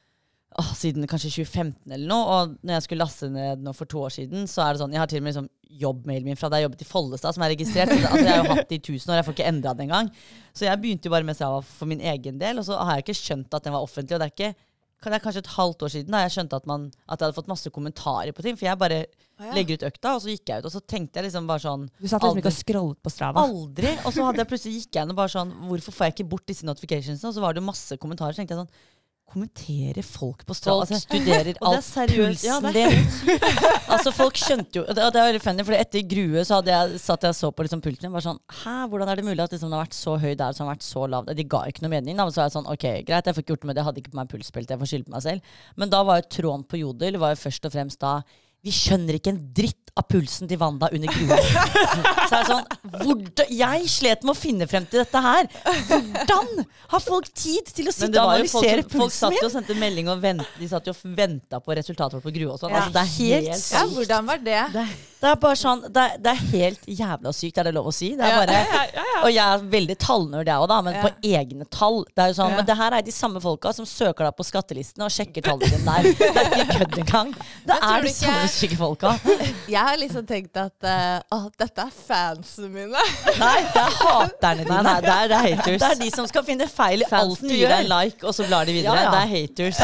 siden kanskje 2015 eller noe, og når jeg skulle laste ned nå for 2 år siden, så det sånn, jeg har til og med liksom jobbmailen min fra da jeg jobbet i Follestad, som registrert. Altså jeg har jo hatt det i 1000 år, jeg får ikke endret det engang. Så jeg begynte jo bare med Strava for min egen del, og så har jeg ikke skjønt at den var offentlig, og det ikke kanskje et halvt år siden da jeg skjønte at jeg hadde fått masse kommentarer på ting, for jeg bare legger ut økta, og så gikk jeg ut, og så tenkte jeg liksom bare sånn Du satt liksom ikke og scrollet på Strava? Aldri, og så hadde jeg plutselig gikk jeg inn og bare sånn, hvorfor får jeg ikke bort disse notificationsene? Og så var det jo masse kommentarer, så tenkte jeg sånn, kommenterer folk på Strava? Altså, studerer alt pulsen din. Altså, folk skjønte jo, og det veldig funny, for etter Grue så satt jeg og så på liksom pulsen min, bare sånn, hvordan det mulig at liksom, det har vært så høy der, som har vært så lav? De ga ikke noe mening, da, så jeg sånn, ok, greit, jeg får ikke gjort det med det, jeg hadde ikke på meg pulsbelte, jeg får skylde på meg selv. Men da var jo tråden på Jodel, var jo først og fremst da, vi skjønner ikke en dritt av pulsen til Wanda under Grue. Så sånn, jeg slet med å finne frem til dette her. Hvordan har folk tid til å sitte og analysere pulsen min? Folk satt jo og sendte melding og de satt jo og ventet på resultatet på Grue og sånn. Altså, det helt sykt. Ja, hvordan var det? Det bare sånn, det helt jævla sykt, det lov å si. Det bare, og jeg veldig tallnørd jeg også da, men på egne tall. Det jo sånn, men det her de samme folka som søker deg på skattelistene og sjekker tallene dine der. Det ikke kødd engang. Det de samme syke folka. Jeg har liksom tenkt at dette fansene mine. Nei, det haterne dine. Nei, det haters. Det de som skal finne feil i alt du gjør. En like, og så blar de videre. Det haters.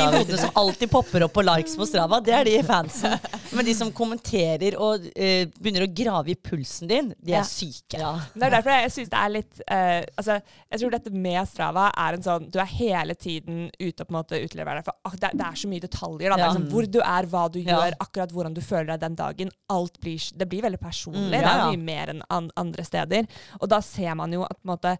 Som alltid popper opp på likes på Strava. Det de fansen. Men de som kommenterer og begynner å grave i pulsen din, de syke. Ja. Det derfor jeg synes det litt altså, jeg tror dette med Strava en sånn, du hele tiden ute og på en måte utleverer deg, for det så mye detaljer da. Det liksom, hvor du hva du gjør, akkurat hvordan du føler deg den dagen, det blir veldig personlig, det mye mer enn andre steder, og da ser man jo at på en måte,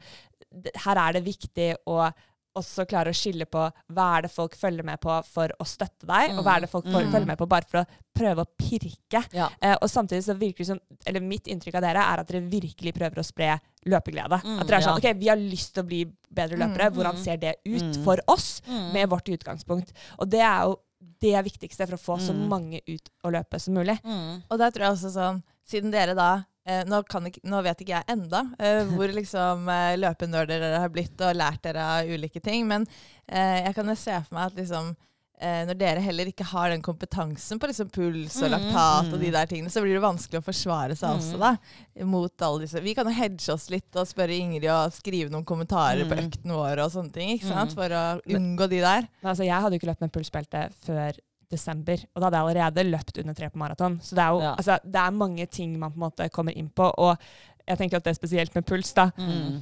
her det viktig å også klare å skille på hva det folk følger med på for å støtte deg, og hva det folk følger med på bare for å prøve å pirke. Og samtidig så virker det som, eller mitt inntrykk av dere at dere virkelig prøver å spre løpeglede. At dere sånn, ok, vi har lyst til å bli bedre løpere, hvordan ser det ut for oss med vårt utgangspunkt? Og det jo det viktigste for å få så mange ut og løpe som mulig. Og der tror jeg også sånn, siden dere da nå vet ikke jeg enda hvor liksom løpenørder dere har blitt og lært dere av ulike ting, men jeg kan jo se for meg at liksom når dere heller ikke har den kompetansen på liksom puls og laktat og de der tingene, så blir det vanskelig å forsvare seg også da, mot alle disse. Vi kan jo hedge oss litt og spørre Ingrid og skrive noen kommentarer på økten vår og sånne ting, ikke sant? For å unngå de der. Men altså, jeg hadde jo ikke løpt med pulsbelte før desember, og da hadde jeg allerede løpt under 3 på maraton. Så det jo, altså, det mange ting man på en måte kommer inn på, og jeg tenker at det spesielt med puls da.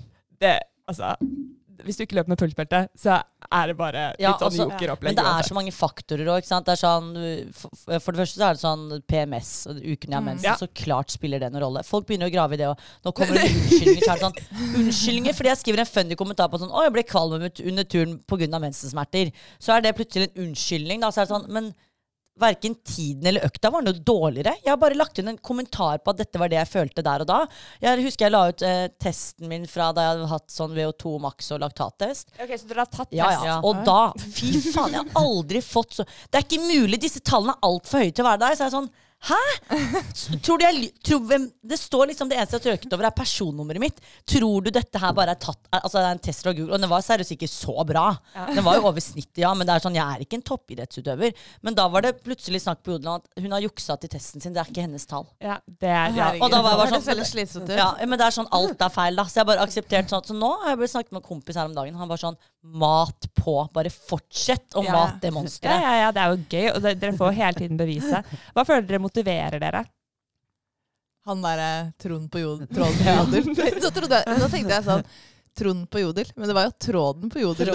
Altså, hvis du ikke løper med pulsbelte, så det bare litt sånn jokeropplegg. Men det så mange faktorer også, ikke sant? Det sånn, for det første så det sånn PMS, og uken jeg har mensen, så klart spiller det en rolle. Folk begynner å grave i det, og nå kommer det unnskyldninger, så det sånn, unnskyldninger, fordi jeg skriver en funny kommentar på sånn, jeg ble kvalm under turen på grunn av mensensmerter. Så det plutselig en unnskyldning, da, så det sånn, men hverken tiden eller økta var noe dårligere. Jeg har bare lagt inn en kommentar på at dette var det jeg følte der og da. Jeg husker jeg la ut testen min fra da jeg hadde hatt sånn VO2 max og laktattest. Ok, så dere har tatt test? Ja. Og da, fy faen, jeg har aldri fått så... Det er ikke mulig, disse tallene er alt for høye til å være der. Så jeg er sånn, hæ? Tror du det står liksom, det eneste jeg har trøket over er personnummeret mitt. Tror du dette her bare er tatt, altså det er en test fra Google, og den var seriøst ikke så bra. Den var jo over snittet, ja, men det er sånn, jeg er ikke en toppidrettsutøver. Men da var det plutselig snakk på Jodel at hun har juksa til testen sin, det er ikke hennes tall. Ja, det er, og da var jeg sånn, slitsomt ut. Ja, men det er sånn, alt er feil da. Så jeg bare akseptert sånn, så nå har jeg bare snakket med en kompis her om dagen, han var sånn, mat på, bare fortsett å mate det monsteret. Ja, det er jo gøy, og dere får hele tiden bevise. Hva føler dere motiverer dere? Han der Trond på Jodel. Nå tenkte jeg sånn, Trond på Jodel, men det var jo tråden på Jodel.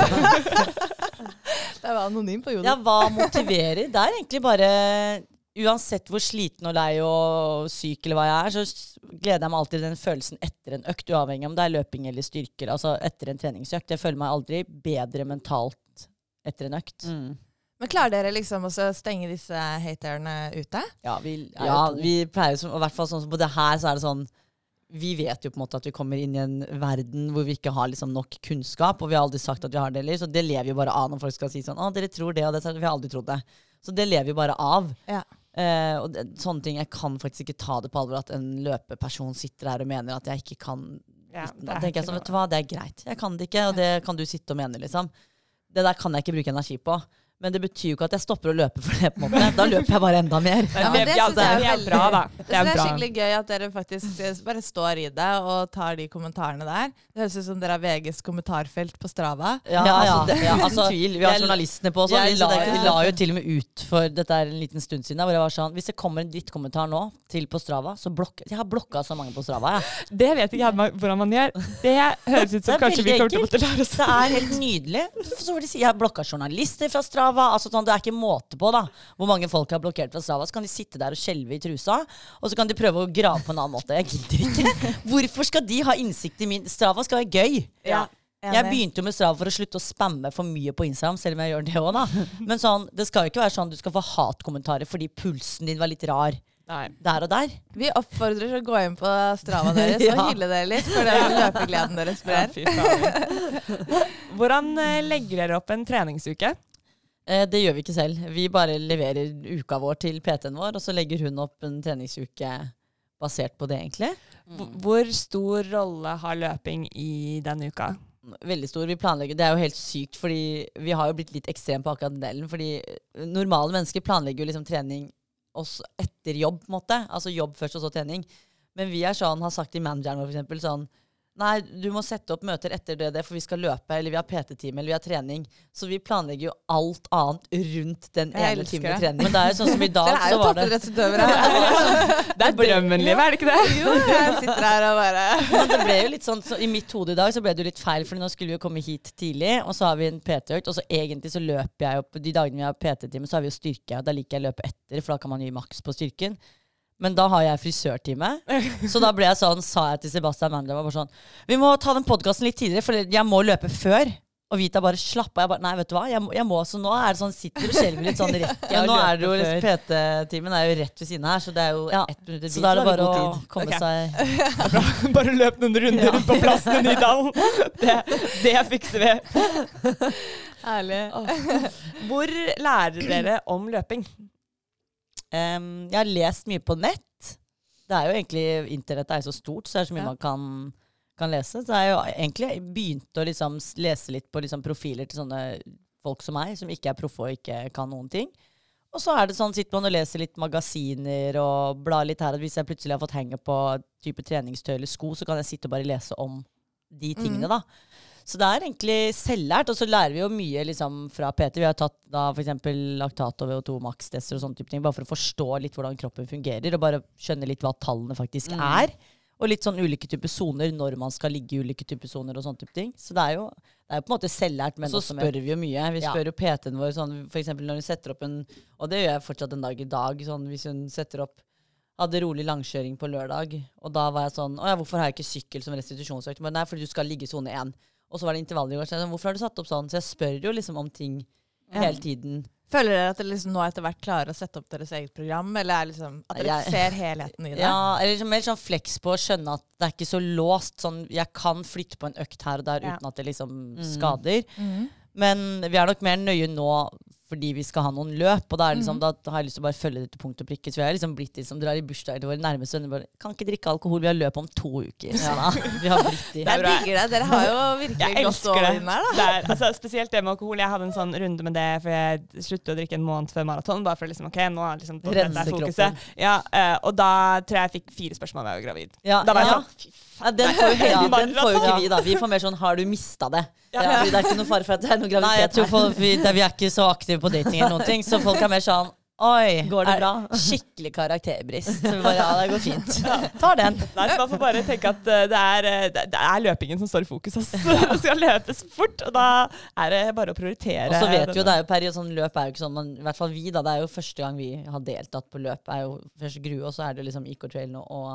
Det var anonym på Jodel. Ja, hva motiverer? Det er egentlig bare, uansett hvor sliten og lei og syk eller hva jeg er, så gleder jeg meg alltid den følelsen etter en økt, uavhengig om det er løping eller styrker, altså etter en treningsøkt. Jeg føler meg aldri bedre mentalt etter en økt. Men klarer dere liksom også å stenge disse haterne ute? Ja, vi pleier som, og i hvert fall sånn som på det her, så er det sånn, vi vet jo på en måte at vi kommer inn i en verden hvor vi ikke har liksom nok kunnskap, og vi har aldri sagt at vi har det heller, så det lever jo bare av når folk skal si sånn, dere tror det, og det, vi har aldri trodd det. Så det lever jo bare av. Ja. Og sånne ting, jeg kan faktisk ikke ta det på alvor at en løpeperson sitter her og mener at jeg ikke kan. Da tenker jeg sånn, vet du hva, det er greit. Jeg kan det ikke, og det kan du sitte og mene liksom. Det der kan jeg ikke bruke energi på. Men det betyr jo ikke at jeg stopper å løpe for det på en måte. Da løper jeg bare enda mer. Ja, men det synes jeg er bra, da. Det er skikkelig gøy at dere faktisk bare står i det og tar de kommentarene der. Det høres ut som dere har VGs kommentarfelt på Strava. Altså, vi har journalistene på også. Vi la jo til og med ut for, dette er en liten stund siden, hvor jeg var sånn, hvis det kommer en drittkommentar nå til på Strava, så jeg har blokket så mange på Strava, Det vet ikke jeg hvordan man gjør. Det høres ut som kanskje vi kommer til å måtte lære oss. Det er helt nydelig. Så vil de si, jeg har blokket journalister fra Strava. Altså, sånn, det er ikke måte på da hvor mange folk har blokkert fra Strava. Så kan de sitte der og skjelve i trusa, og så kan de prøve å grave på en annen måte. Jeg gidder ikke. Hvorfor skal de ha innsikt i min Strava skal være gøy. Jeg begynte jo med Strava for å slutte å spamme for mye på Instagram, selv om jeg gjør det også da. Men sånn, det skal jo ikke være sånn du skal få hatkommentarer fordi pulsen din var litt rar. Nei. Der og der. Vi oppfordrer til å gå inn på Strava deres og hylle dere litt for den løpegleden dere sprer. Hvordan legger dere opp en treningsuke? Det gjør vi ikke selv. Vi bare leverer uka vår til PT-en vår, og så legger hun opp en treningsuke basert på det egentlig. Hvor stor rolle har løping i denne uka? Veldig stor. Vi planlegger, det er jo helt sykt, fordi vi har jo blitt litt ekstrem på akkurat den delen, fordi normale mennesker planlegger jo liksom trening også etter jobb, på en måte. Altså jobb først og så trening. Men vi er sånn, har sagt til manageren vår for eksempel, sånn, nei, du må sette opp møter etter det, for vi skal løpe, eller vi har PT-time, eller vi har trening. Så vi planlegger jo alt annet rundt den ene timen trening. Men det er jo sånn som i dag, så var det... Det er drømmenlivet, er det ikke det? Jo, jeg sitter her og bare... Men det ble jo litt sånn, så i mitt hode i dag så ble det jo litt feil, for nå skulle vi jo komme hit tidlig, og så har vi en PT-økt, og så egentlig så løper jeg opp, de dagene vi har PT-time, så har vi jo styrke, og da liker jeg å løpe etter, for da kan man gi maks på styrken. Men da har jeg frisørtime. Så da ble jeg sånn, sa jeg til Sebastian Mandler, var bare sånn, vi må ta den podcasten litt tidligere, for jeg må løpe før. Og Vita bare slapp av. Nei, vet du hva, jeg må, så nå er det sånn, sitter og skjelver litt sånn rett. Ja, nå er det jo, PT-timen er jo rett ved siden her, så det er jo 1 minutt til. Så da er det bare å komme seg... Bare løp noen runder på plassen i Nydalen. Det fikser vi. Herlig. Hvor lærer dere om løping? Jeg har lest mye på nett. Det er jo egentlig, internettet er så stort, så det er så mye man kan lese. Så jeg har jo egentlig begynt å liksom lese litt på liksom profiler til sånne folk som meg, som ikke er proffe og ikke kan noen ting. Og så er det sånn, sitter man og leser litt magasiner og blar litt her, at hvis jeg plutselig har fått henge på type treningstøy eller sko, så kan jeg sitte og bare lese om de tingene da. Så det er egentlig selvlært, og så lærer vi jo mye liksom, fra PT. Vi har tatt da for eksempel laktat og VO2 max-tester og sånne type ting, bare for å forstå litt hvordan kroppen fungerer, og bare skjønne litt hva tallene faktisk er. Og litt sånn ulike typer zoner, når man skal ligge i ulike typer zoner og sånne type ting. Så det er jo på en måte selvlært. Men så spør vi jo mye. Vi spør jo PT-en vår, sånn, for eksempel når hun setter opp en, og det gjør jeg fortsatt en dag i dag, sånn, hvis hun setter opp, hadde rolig langkjøring på lørdag, og da var jeg sånn, hvorfor har jeg ikke sykkel som restitusjonsøkt? Men nei, fordi du skal ligge i zone 1. Og så var det intervaller i går, så jeg, hvorfor har du satt opp sånn? Så jeg spør jo liksom om ting hele tiden Føler dere at dere liksom nå etter hvert klarer å sette opp deres eget program, eller er liksom at dere ser helheten i det? Ja, eller liksom mer sånn flex på å skjønne at det er ikke så låst. Sånn, jeg kan flytte på en økt her og der uten at det liksom skader. Men vi er nok mer nøye nå fordi vi skal ha noen løp, og da, liksom, da har jeg lyst til å bare følge det til punkt og prikke. Så vi har liksom blitt de som drar i bursdager til våre nærmeste venner, bare, kan ikke drikke alkohol, vi har løp om 2 uker. Så da, vi har blitt de. Jeg digger det, dere har jo virkelig gått over inn her da. Altså, spesielt det med alkohol, jeg hadde en sånn runde med det, for jeg sluttet å drikke en måned før maraton, bare for liksom, ok, nå er liksom dette fokuset. Ja, og da tror jeg fikk 4 spørsmål da jeg var gravid. Ja, da var jeg sånn, den får jo ikke vi da. Vi får mer sånn, har du mistet det? Ja. Det er ikke noe fare for at det er noe graviditet. Nei, jeg tror vi er ikke så aktive på dating eller noen ting, så folk er mer sånn, oi, går det bra? Skikkelig karakterbrist. Så vi bare, ja, det går fint. Tar den. Nei, så man får bare tenke at det er løpingen som står i fokus. Det skal løpes fort, og da er det bare å prioritere. Og så vet vi jo, det er jo sånn løp er jo ikke sånn, men i hvert fall vi da, det er jo første gang vi har deltatt på løp, er jo først Grue, og så er det liksom IK-trail nå, og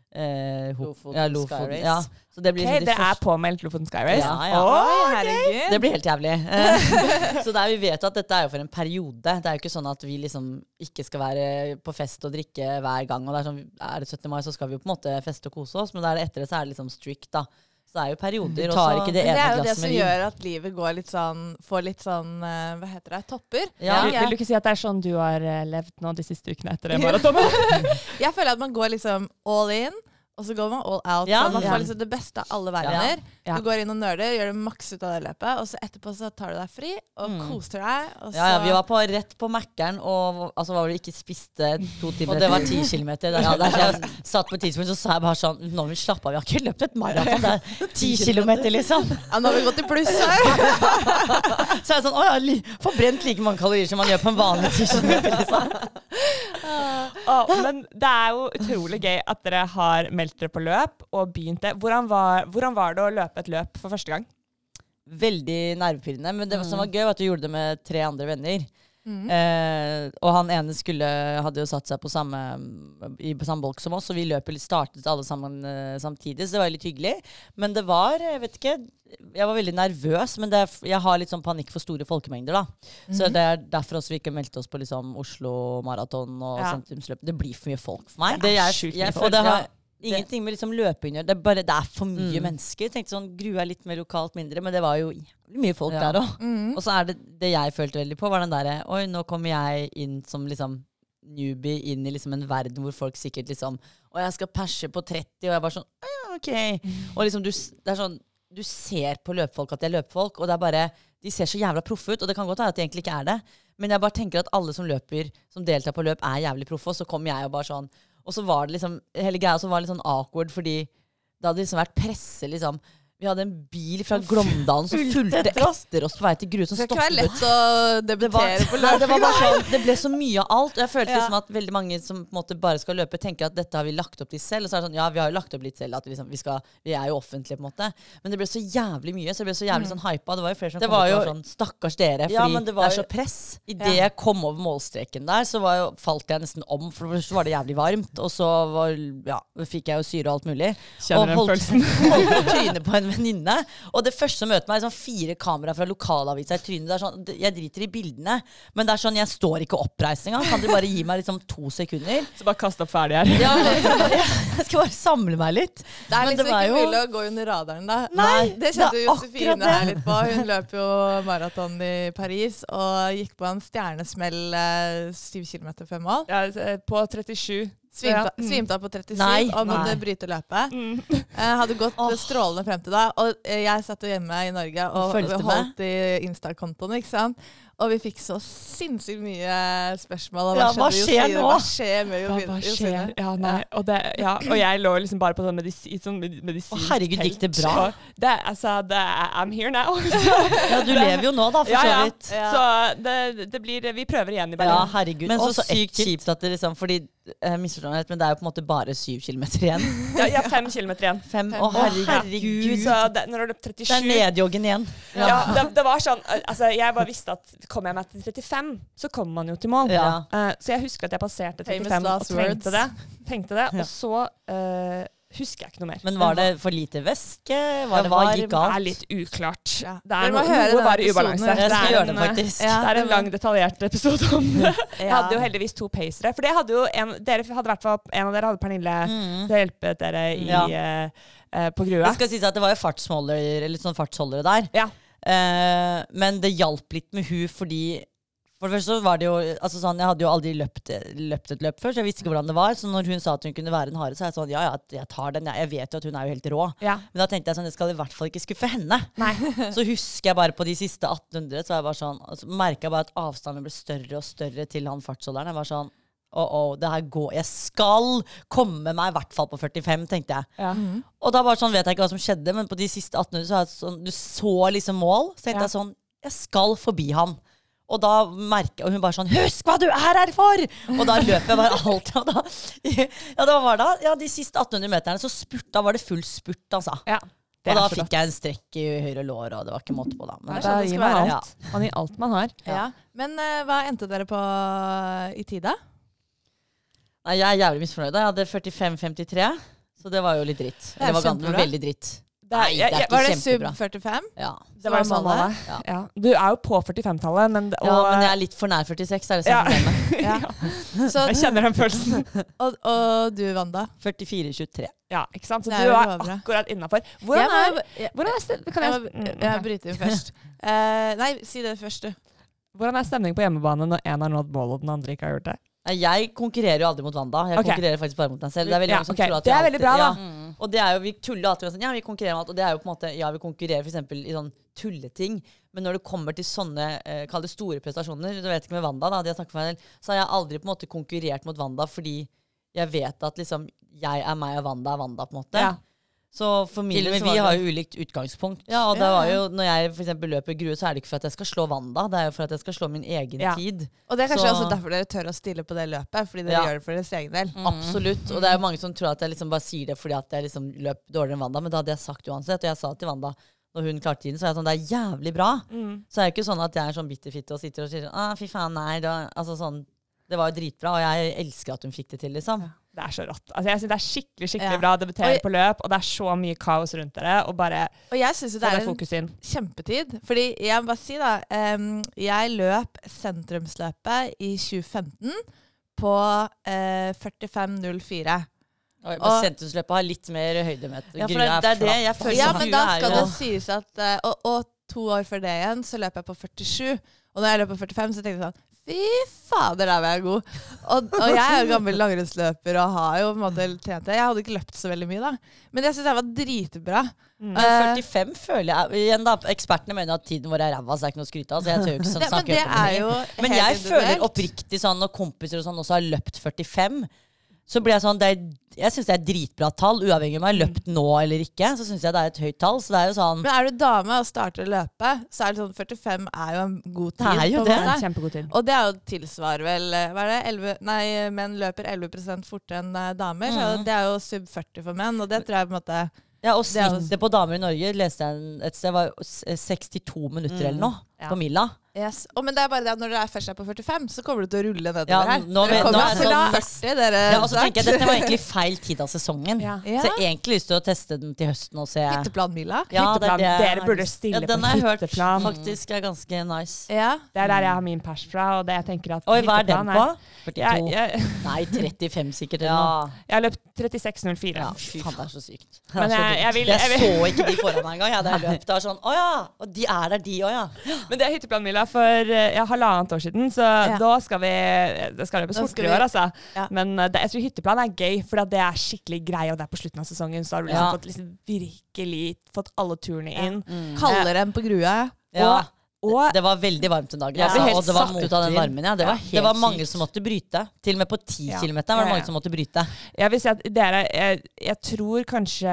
Lofoten Sky Race. Ja. Så det blir okay, det er påmeldt Lofoten Sky Race? Ja. Okay. Det blir helt jævlig. Så vi vet at dette er jo for en periode. Det er jo ikke sånn at vi liksom ikke skal være på fest og drikke hver gang. Og det er sånn, er det 17. mai, så skal vi jo på en måte feste og kose oss, men etter det så er det liksom strict da. Så det er jo perioder. Du tar ikke det ene glasset med vin. Det er jo det som gjør at livet går litt sånn, får litt sånn, hva heter det, topper. Ja. Vil du ikke si at det er sånn du har levd nå de siste ukene etter det maratonet? Jeg føler at man går liksom all in, og så går man all out, så man får liksom det beste av alle verdener. Ja. Du går inn og nerder, gjør det maks ut av det løpet, og så etterpå så tar du deg fri, og koster deg. Og så vi var rett på Mackeren, og altså var vi ikke spiste 2 timer. Og det var 10 kilometer. Jeg satt på et tidspunkt, så sa jeg bare sånn, nå vil vi slappe av, vi har ikke løpt et maraton, det er 10 kilometer liksom. Ja, nå har vi gått i pluss her. Så jeg sånn, får brent like mange kalorier som man gjør på en vanlig 10 kilometer liksom. Men det er jo utrolig gøy at dere har meldt dere på løp og begynt det. Hvordan var det å løpe et løp for første gang? Veldig nervepirrende, men det som var gøy var at du gjorde det med 3 andre venner. Og han ene hadde jo satt seg på samme bolk som oss, og vi startet alle sammen samtidig, så det var litt hyggelig. Men det var, jeg vet ikke, jeg var veldig nervøs, men jeg har litt sånn panikk for store folkemengder da. Så det er derfor også vi ikke meldte oss på liksom Oslo Maraton og sentrumsløp. Det blir for mye folk for meg. Det er sjukt mye folk. Ingenting med liksom løping, det er for mye mennesker. Jeg tenkte sånn, Grue er litt mer lokalt mindre, men det var jo mye folk der også. Og så er det jeg følte veldig på, var den der, oi, nå kommer jeg inn som liksom newbie inn i liksom en verden hvor folk sikkert liksom, jeg skal perse på 30, og jeg bare sånn, ok. Og liksom, det er sånn, du ser på løpfolk at de er løpfolk, og det er bare, de ser så jævla proffe ut, og det kan godt være at de egentlig ikke er det, men jeg bare tenker at alle som løper, som deltar på løp, er jævlig proffe, og så kommer jeg og bare sånn. Og så var det liksom, hele greia så var litt sånn awkward, fordi det hadde liksom vært presse, liksom. Vi hadde en bil fra Glåmdalen som fulgte etter oss på vei til Grue, som stoppet. Det kan være lett å debutere på løping. Det var bare sånn, det ble så mye av alt, og jeg følte liksom at veldig mange som på en måte bare skal løpe, tenker at dette har vi lagt opp til selv, og så er det sånn, vi har jo lagt opp litt selv, at liksom, vi er jo offentlige på en måte, men det ble så jævlig mye, så det ble så jævlig sånn hypa. Det var jo flere som kom opp og var sånn, stakkars dere, fordi det er så press. I det jeg kom over målstreken der, så falt jeg nesten om, for først var det jævlig varmt, og så fikk jeg jo syre og alt mulig. Kjenner den følelsen. Holdt på å tryne på en venninne. Og det første som møter meg er sånn 4 kamera fra lokalavisa i trynet. Det er sånn, jeg driter i bildene, men det er sånn, jeg står ikke oppreist engang. Kan dere bare gi meg liksom 2 sekunder? Så bare kast opp ferdig her. Ja, jeg skal bare samle meg litt. Det er liksom ikke mulig å gå under radaren da. Nei, det kjente jo Josefine her litt på. Hun løp jo maraton i Paris og gikk på en stjernesmell 7 kilometer før mål. Ja, på 37. Svimte av på 37 og måtte bryte løpet. Hadde gått strålende frem til da, og jeg satt hjemme i Norge og holdt i Insta-kontoen, ikke sant? Og vi fikk så sinnssykt mye spørsmål. Hva skjer nå? Hva skjer med Josefine? Og jeg lå liksom bare på sånn medisinsk herregud, gikk det bra? I'm here now. Ja, du lever jo nå da, for så vidt. Så det blir, vi prøver igjen i Berlin. Ja, herregud. Men så sykt kjipt at det liksom, fordi misforstående, men det er jo på en måte bare 7 kilometer igjen. Ja, 5 kilometer igjen. 5, herregud. Så når du løp 37... Det er nedjoggen igjen. Ja, det var sånn, altså jeg bare visste at kommer jeg meg til 35, så kommer man jo til mål. Så jeg husker at jeg passerte 35 og tenkte det. Og så husker jeg ikke noe mer. Men var det for lite væske? Hva gikk Det galt? er litt uklart. Ja. Det er Dere må høre noe den bare episoden. ubalanse. Jeg skal gjøre det, Det faktisk. er en lang, detaljert episode om det. Jeg Ja. hadde jo heldigvis 2 pacere. For det hadde jo dere hadde i hvert fall, en av dere hadde Pernille til å hjelpe dere på Grue. Det skal sies at det var jo fartsholdere der. Ja. Men det hjalp litt med hun fordi for det første så var det jo altså sånn, jeg hadde jo aldri løpt et løp før, så jeg visste ikke hvordan det var. Så når hun sa at hun kunne være en hare, så er jeg sånn, ja, jeg tar den. Jeg vet jo at hun er jo helt rå. Ja. Men da tenkte jeg sånn, jeg skal i hvert fall ikke skuffe henne. Nei. Så husker jeg bare på de siste 1800, så var jeg bare sånn, altså, merket jeg bare at avstanden ble større og større til han fartsholderen. Jeg var sånn, det her går, jeg skal komme meg i hvert fall på 45, tenkte jeg. Ja. Og da bare sånn, vet jeg ikke hva som skjedde, men på de siste 1800 så er det sånn, du så liksom mål, så tenkte jeg sånn, jeg skal forbi han. Og da merket hun bare sånn, husk hva du er her for! Og da løp jeg bare alt. Og da, de siste 1800 meterne så var det full spurt, altså. Ja, og da fikk jeg en strekk i høyre lår, og det var ikke måte på da. Men da gir man alt. Man gir alt man har. Ja. Men hva endte dere på i tid da? Nei, jeg er jævlig misfornøyd. Jeg hadde 45-53, så det var jo litt dritt. Det var veldig dritt. Var det sub 45? Ja. Det var målet. Ja. Du er jo på 45-tallet, men men jeg er litt for nær 46, er det sånn problemet. Så, jeg kjenner den følelsen. og du, Wanda? 44-23. Ja, ikke sant? Så du er akkurat innenfor. Hvordan jeg bryter inn først. Nei, si det først, du. Hvordan er stemningen på hjemmebane når en har nådd mål og den andre ikke har gjort det? Jeg konkurrerer jo aldri mot Wanda. Jeg konkurrerer faktisk bare mot meg selv. Det er veldig mange som tror at det er veldig bra, da. Og det er jo, vi tuller alltid sånn, vi konkurrerer med alt. Og det er jo på en måte, vi konkurrerer for eksempel i sånn tulleting. Men når det kommer til sånne, kall det store prestasjoner, så vet jeg ikke med Wanda da, så har jeg aldri på en måte konkurrert mot Wanda, fordi jeg vet at liksom, jeg er meg og Wanda er Wanda på en måte. Ja. Så for min del vi har jo ulikt utgangspunkt. Ja, og det var jo, når jeg for eksempel løper Grue, så er det ikke for at jeg skal slå Wanda, det er jo for at jeg skal slå min egen tid. Og det er kanskje også derfor dere tør å stille på det løpet, fordi dere gjør det for deres egen del. Absolutt, og det er jo mange som tror at jeg liksom bare sier det fordi at jeg liksom løp dårligere enn Wanda, men det hadde jeg sagt uansett, og jeg sa til Wanda, når hun klarte tiden, så er jeg sånn, det er jævlig bra. Så er det ikke sånn at jeg er sånn bitterfitte og sitter og sier, fy faen, nei, altså sånn, det var jo dritbra, og jeg elsker at hun fikk det til, liksom. Det er så rått. Altså, jeg synes det er skikkelig bra å debutere på løp, og det er så mye kaos rundt dere, og jeg synes det er en kjempetid. Fordi jeg må bare si da, jeg løp sentrumsløpet i 2015 på 45.04. Og sentrumsløpet har litt mer høydemeter. Ja, for det er det jeg føler. Ja, men da skal det sies at, og 2 år før det igjen, så løper jeg på 47. Og når jeg løper på 45, så tenkte jeg sånn, fy fader, der var jeg god. Og jeg er jo gammel langrennsløper og har jo på en måte trent det. Jeg hadde ikke løpt så veldig mye da. Men jeg synes jeg var dritbra. Men 45 føler jeg, igjen da, ekspertene mener at tiden vår er ræva, så det er ikke noe å skryte av, så jeg tør jo ikke sånn snakke om det. Men jeg føler oppriktig sånn, når kompiser og sånn også har løpt 45, så blir jeg sånn, jeg synes det er et dritbra tall, uavhengig om jeg har løpt nå eller ikke, så synes jeg det er et høyt tall, så det er jo sånn. Men er du dame og starter å løpe, så er det sånn, 45 er jo en god tid. Det er jo det. Kjempegod tid. Og det er jo tilsvar vel, hva er det, menn løper 11% fortere enn damer, så det er jo sub 40 for menn, og det tror jeg på en måte. Ja, og snittet på damer i Norge, leste jeg et sted, var 62 minutter eller noe på mila. Yes. Men det er bare det at når dere først er på 45, så kommer du til å rulle nedover her. Nå er det sånn 40, dere. Ja, og så tenker jeg, dette var egentlig feil tid av sesongen. Så jeg har egentlig lyst til å teste den til høsten og se. Hytteplan-mila? Ja, dere burde stille på den har jeg hørt hytteplan. faktisk er ganske nice. Ja. Det er der jeg har min pers fra, og det jeg tenker at hva er den på? 42? Nei, 35 sikkert. Jeg har løpt 36,04. Ja, fy faen, det er så sykt. Men jeg så ikke de foran meg en gang. Det var sånn, og de er der, de også, Men det er hytteplanmila for 1,5 år siden, så da skal vi løpe fortere i år, altså. Men jeg tror hytteplan er gøy, for det er skikkelig grei, og det er på slutten av sesongen, så har du liksom virkelig fått alle turene inn. Kaldere enn på Grue. Og det var veldig varmt en dag, og det var mot av den varmen. Det var mange som måtte bryte. Til og med på 10 kilometer var det mange som måtte bryte. Jeg vil si at jeg tror kanskje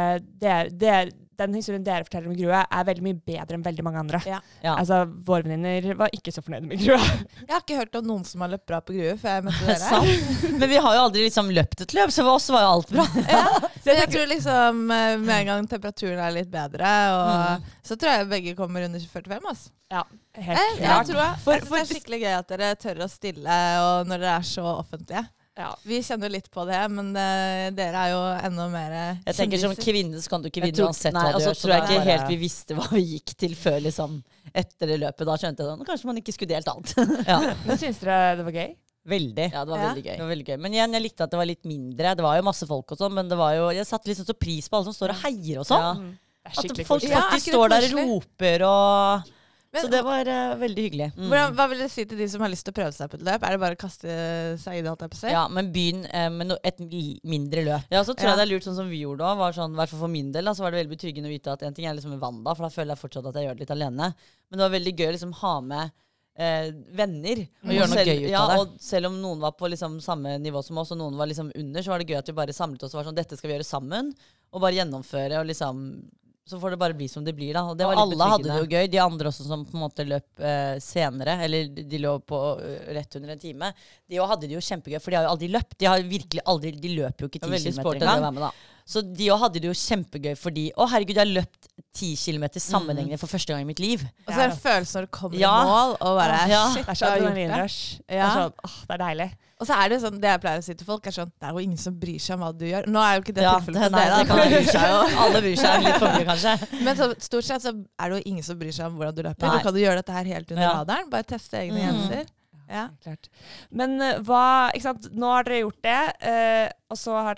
den historien dere forteller om Grue, er veldig mye bedre enn veldig mange andre. Altså, våre venninner var ikke så fornøyde med Grue. Jeg har ikke hørt om noen som har løpt bra på Grue før jeg møtte dere. Men vi har jo aldri liksom løpt et løp, så for oss var jo alt bra. Så jeg tror liksom med en gang temperaturen er litt bedre, så tror jeg begge kommer under 45, altså. Ja, helt klart. Jeg tror det er skikkelig gøy at dere tør å stille, og når dere er så offentlige. Vi kjenner jo litt på det, men dere jo enda mer Jeg tenker som kvinne så kan du ikke vinne uansett hva du gjør. Og så tror jeg ikke helt vi visste hva vi gikk til før liksom etter det løpet. Da skjønte jeg kanskje man ikke skulle delt alt. Men synes dere det var gøy? Veldig. Ja, det var veldig gøy. Det var veldig gøy. Men igjen, jeg likte at det var litt mindre. Det var jo masse folk og sånn, men det var jo, jeg satte litt så pris på alle som står og heier og sånn. At folk faktisk står der og roper og... Så det var veldig hyggelig. Hva vil du si til de som har lyst til å prøve seg på et løp? Det bare å kaste seg i det, alt jeg på seg? Ja, men begynn med et mindre løp. Ja, så tror jeg det lurt sånn som vi gjorde da. Var sånn, i hvert fall for min del, da, så var det veldig betryggende å vite at en ting liksom med Wanda, for da føler jeg fortsatt at jeg gjør det litt alene. Men det var veldig gøy å liksom ha med venner. Og gjøre noe gøy ut av det. Og selv om noen var på liksom samme nivå som oss, og noen var liksom under, så var det gøy at vi bare samlet oss og var sånn, dette skal vi gjøre sammen, og bare gjennomføre, og liksom... Så får det bare bli som det blir da. Og det var alle hadde det jo gøy. De andre også som på en måte løp senere, eller de lå på rett under en time, de hadde det jo kjempegøy, for de har jo aldri løpt. De har virkelig aldri, de løper jo ikke 10 kilometer engang. Så de hadde det jo kjempegøy fordi, herregud, jeg har løpt 10 kilometer sammenhengende for første gang i mitt liv. Og så er det følelsen når du kommer i mål, og bare, shit, det er så adrenalinrush. Det er sånn, det er deilig. Og så er det sånn, det jeg pleier å si til folk, sånn, det er jo ingen som bryr seg om hva du gjør. Nå er jo ikke det tilfellet for dere. Alle bryr seg litt for mye, kanskje. Men så, stort sett så er det jo ingen som bryr seg om hvordan du løper. Du kan jo gjøre dette her helt under radaren, bare teste egne grenser. Ja. Klart. Men ikke sant, nå har dere gjort det, og så har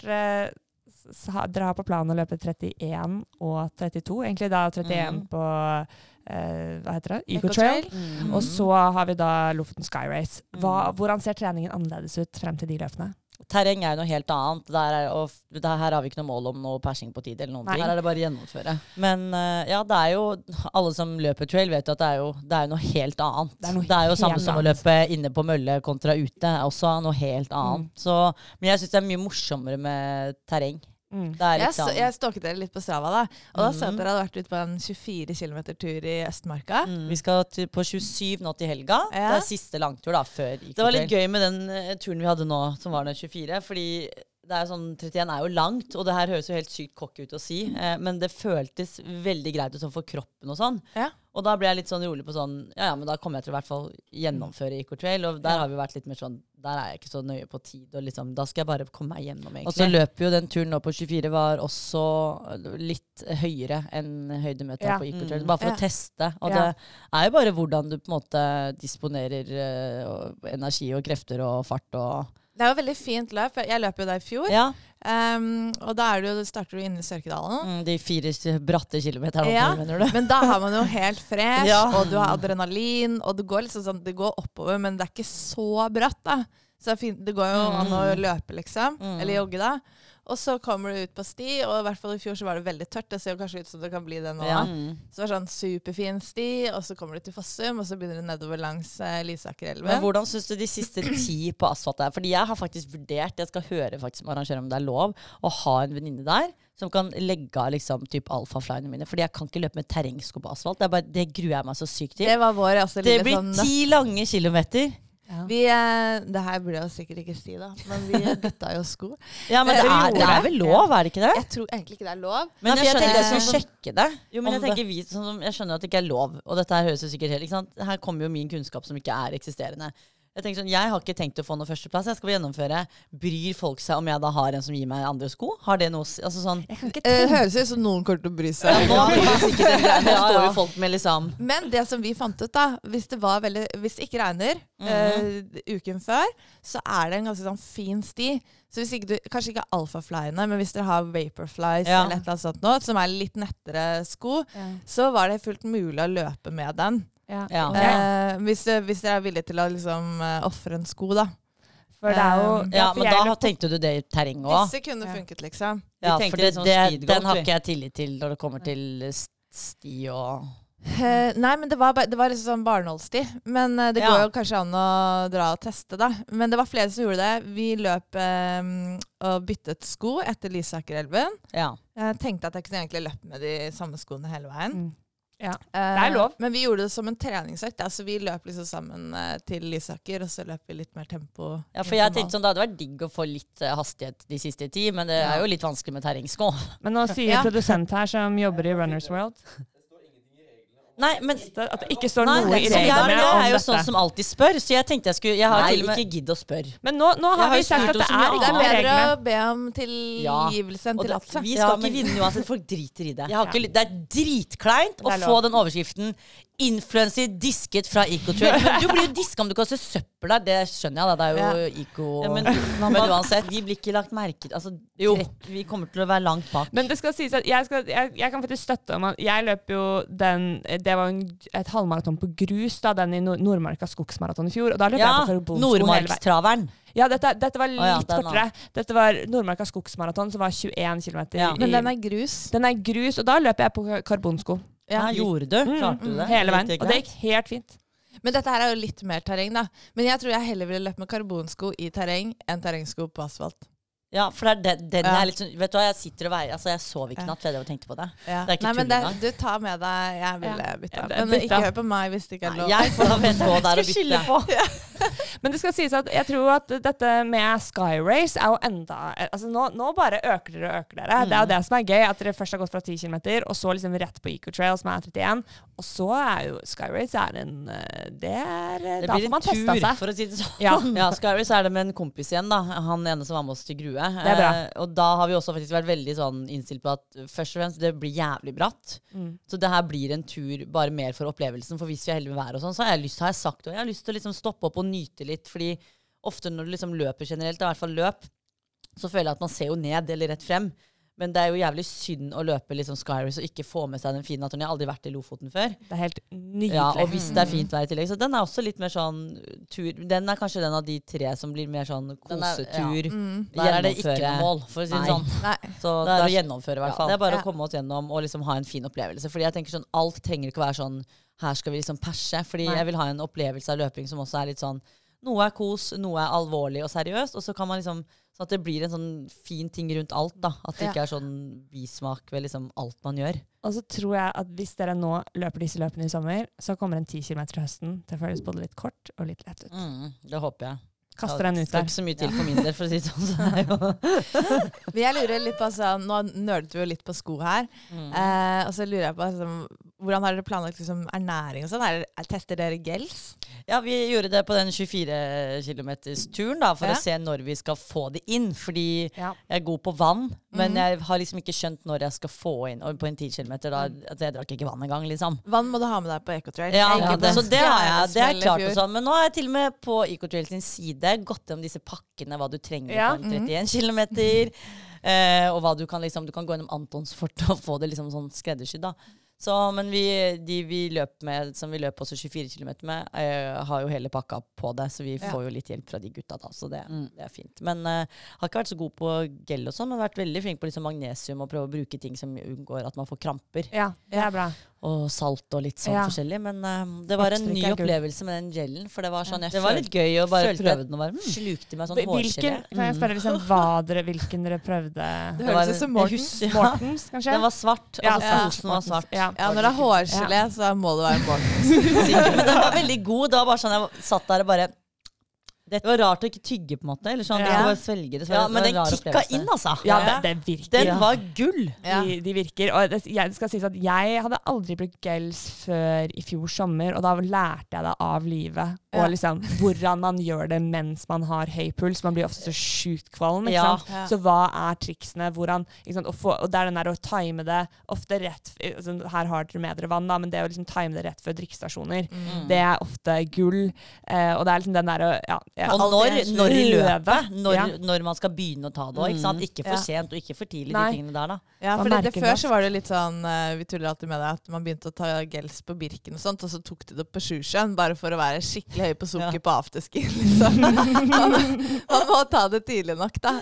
dere har på planen å løpe 31 og 32, egentlig da 31 på hva heter det? Eco-Trail. Og så har vi da Lofoten Sky Race. Hvordan ser treningen annerledes ut frem til de løpene? Terreng er jo noe helt annet. Her har vi ikke noe mål om noe persing på tid eller noen ting. Her er det bare å gjennomføre. Men ja, det er jo, alle som løper trail vet jo at det er jo noe helt annet. Det er jo samme som å løpe inne på mølle kontra ute. Også noe helt annet. Men jeg synes det er mye morsommere med terreng. Jeg stalket dere litt på Strava da, og da så at dere hadde vært ute på en 24 kilometer tur i Østmarka. Vi skal på 27 nå til helga. Det er siste langtur da, før Eco-Trail. Det var litt gøy med den turen vi hadde nå, som var den 24, fordi det er sånn, 31 er jo langt, og det her høres jo helt sykt kokk ut å si, men det føltes veldig greit ut sånn for kroppen og sånn. Og da ble jeg litt sånn rolig på sånn, men da kommer jeg til i hvert fall gjennomføre Eco-Trail, og der har vi vært litt mer sånn, der er jeg ikke så nøye på tid, og liksom, da skal jeg bare komme meg gjennom egentlig. Og så løper jo den turen nå på 24 var også litt høyere enn høydemeteren på Eco-Trail, bare for å teste, og det er jo bare hvordan du på en måte disponerer energi og krefter og fart og... Det er jo veldig fint løp. Jeg løp jo der i fjor. Og da starter du inne i Sørkedalen. De 4 bratte kilometerne, mener du? Men da har man jo helt fresh, og du har adrenalin, og det går liksom sånn, det går oppover, men det er ikke så bratt da. Så det går jo an å løpe liksom, eller jogge da. Og så kommer du ut på sti, og i hvert fall i fjor så var det veldig tørt. Det ser jo kanskje ut som det kan bli det nå. Så det var sånn superfin sti, og så kommer du til Fossum, og så begynner du nedover langs Lysakerelven. Men hvordan synes du de siste 10 på asfalt er? Fordi jeg har faktisk vurdert, jeg skal høre faktisk med arrangøren om det er lov, å ha en venninne der, som kan legge av liksom typ alfaflyene mine. Fordi jeg kan ikke løpe med terrengsko på asfalt. Det gruer jeg meg så sykt til. Det var vår, altså, det blir 10 lange kilometer. Det her burde jeg sikkert ikke si da, men vi bytta jo sko. Ja, men det er vel lov, er det ikke det? Jeg tror egentlig ikke det er lov. Men jeg tenker jeg skal sjekke det. Jo, men jeg skjønner at det ikke er lov, og dette her høres jo sikkert helt, ikke sant? Her kommer jo min kunnskap som ikke er eksisterende. Jeg tenker sånn, jeg har ikke tenkt å få noe førsteplass. Jeg skal gjennomføre. Bryr folk seg om jeg da har en som gir meg andre sko? Har det noe, altså sånn... Høres ut som noen kommer til å bry seg. Nå står jo folk med liksom... Men det som vi fant ut da, hvis det ikke regner uken før, så er det en ganske sånn fin sti. Så hvis ikke kanskje ikke alfaflyene, men hvis dere har vaporflies eller et eller annet sånt nå, som er litt nettere sko, så var det fullt mulig å løpe med den. Hvis dere er villige til å liksom offre en sko da. For det er jo... men da tenkte du det i terreng også. Disse kunne funket liksom. Ja, for den har ikke jeg tillit til når det kommer til sti og... Nei, men det var liksom sånn barnålsti. Men det går jo kanskje an å dra og teste da. Men det var flere som gjorde det. Vi løp og byttet sko etter Lysakerelven. Jeg tenkte at jeg kunne egentlig løpe med de samme skoene hele veien. Det er lov. Men vi gjorde det som en treningsøkt. Altså, vi løp liksom sammen til Lysaker, og så løp vi litt mer tempo. Ja, for jeg tenkte sånn, det hadde vært digg å få litt hastighet de siste 10, men det er jo litt vanskelig med terrengsko. Men nå sier produsent her som jobber i Runners World. Nei, men at det ikke står noe i reglene om dette. Jeg jo sånn som alltid spør, så jeg tenkte jeg har til og med ikke gidd å spørre. Men nå har vi sagt at det ikke noe bedre å be om tilgivelse enn tillatelse. Vi skal ikke vinne uansett, folk driter i det. Det dritkleint å få den overskriften influencer disket fra EcoTrail. Men du blir jo disket om du kaster søppel der, det skjønner jeg da, det jo Eco. Men uansett, vi blir ikke lagt merke. Altså, vi kommer til å være langt bak. Men det skal sies at jeg kan faktisk støtte om at jeg løp jo det var et halvmaraton på grus da, den i Nordmarka skogsmaraton i fjor, og da løp jeg på karbonsko. Nordmarkstraveren. Ja, dette var litt kortere. Dette var Nordmarka skogsmaraton, som var 21 kilometer. Men den grus? Den grus, og da løp jeg på karbonsko. Ja, gjorde du? Klarte du det? Hele veien, og det gikk helt fint. Men dette her jo litt mer terreng da. Men jeg tror jeg heller ville løpt med karbonsko i terreng enn terrengsko på asfalt. Ja, for den er litt sånn, vet du hva, jeg sitter og veier, altså jeg sov ikke natt fordi jeg tenkte på det. Det er ikke tull engang. Du tar med deg, jeg ville bytte. Men ikke hør på meg hvis det ikke lov. Jeg får da stå der og bytte på. Men det skal sies at jeg tror at dette med Sky Race jo enda, altså nå bare øker dere. Det jo det som gøy, at dere først har gått fra 10 kilometer, og så liksom rett på EcoTrail, som 31, og så jo Sky Race da får man testa seg. Det blir en tur, for å si det sånn. Ja, Sky Race det med en kompis igjen da, han ene som var med oss til Grue. Det bra. Og da har vi også faktisk vært veldig sånn innstilt på at først og fremst det blir jævlig bratt. Så det her blir en tur bare mer for opplevelsen, for hvis vi heldig med vær og sånn, så har jeg lyst til å liksom stoppe opp og nyte litt, fordi ofte når du liksom løper generelt, i hvert fall løp, så føler jeg at man ser jo ned eller rett frem. Men det jo jævlig synd å løpe liksom Sky Race og ikke få med seg den fine naturen. Jeg har aldri vært i Lofoten før. Det helt nydelig. Ja, og hvis det fint vær i tillegg. Så den også litt mer sånn tur. Den kanskje den av de 3 som blir mer sånn kosetur. Der det ikke noe mål, for å si det sånn. Nei. Så det å gjennomføre i hvert fall. Det bare å komme oss gjennom og liksom ha en fin opplevelse. Fordi jeg tenker sånn, alt trenger ikke å være sånn, her skal vi liksom perse. Fordi jeg vil ha en opplevelse av løping som også litt sånn, noe kos, noe alvorlig og seriøst, og så kan man liksom sånn at det blir en sånn fin ting rundt alt da, at det ikke sånn bismak ved liksom alt man gjør. Og så tror jeg at hvis dere nå løper disse løpene i sommer, så kommer en 10 kilometer høsten til å føles både litt kort og litt lett ut. Det håper jeg. Kaster den ut der. Det ikke så mye til for min del, for å si det sånn. Så jeg lurer litt på, altså, nå nerdet vi jo litt på sko her, og så lurer jeg på, altså, hvordan har dere planlagt liksom, ernæring og sånn? Tester dere gels? Ja, vi gjorde det på den 24 kilometers-turen da, for å se når vi skal få det inn, fordi jeg er god på vann, men jeg har liksom ikke skjønt når jeg skal få inn, og på en 10 kilometer da, altså, jeg drakk ikke vann engang, liksom. Vann må du ha med deg på EcoTrail. Ja, så det har jeg, det klart og sånn, men nå har jeg til og med på EcoTrail sin side gått om disse pakkene, hva du trenger på 31 kilometer, og hva du kan liksom, du kan gå gjennom Antonsfort og få det liksom sånn skreddersydd da. Så, men de vi løp med, som vi løp også 24 kilometer med, har jo hele pakka på det, så vi får jo litt hjelp fra de gutta da, så det fint. Men har ikke vært så god på gel og sånn, men vært veldig flink på liksom magnesium og prøve å bruke ting som unngår at man får kramper. Ja, det bra. Og salt og litt sånn forskjellig, men det var en ny opplevelse med den gelen, for det var sånn, det var litt gøy å bare prøve den og bare slukte meg sånn hårgelé. Kan jeg spørre liksom hvilken dere prøvde? Det høres ut som Mortens, kanskje? Den var svart, altså posen var svart. Ja, når det hårgelé, så må det være Mortens. Men den var veldig god, det var bare sånn, jeg satt der og bare... Det var rart å ikke tygge på en måte, eller sånn, det var svelge det. Men den kikka inn, altså. Ja, det virker. Den var gull. De virker, og det skal sies at jeg hadde aldri brukt gels før i fjor sommer, og da lærte jeg det av livet, og liksom, hvordan man gjør det mens man har høy puls, man blir ofte så sykt kvalm, ikke sant? Så hva triksene, hvordan, ikke sant? Og det den der å time det, ofte rett, altså, her har dere med dere vann da, men det å liksom time det rett før drikkestasjoner, det ofte gull, og det liksom den der, og når i løpet, når man skal begynne å ta det også, ikke sant? Ikke for sent og ikke for tidlig, de tingene der da. Ja, for det før så var det litt sånn, vi tuller alltid med det, at man begynte å ta gels på Birken og sånt, og så tok de det på Sjusjøen, bare for å være skikkelig høy på sukker på afterski, liksom. Man må ta det tidlig nok, da.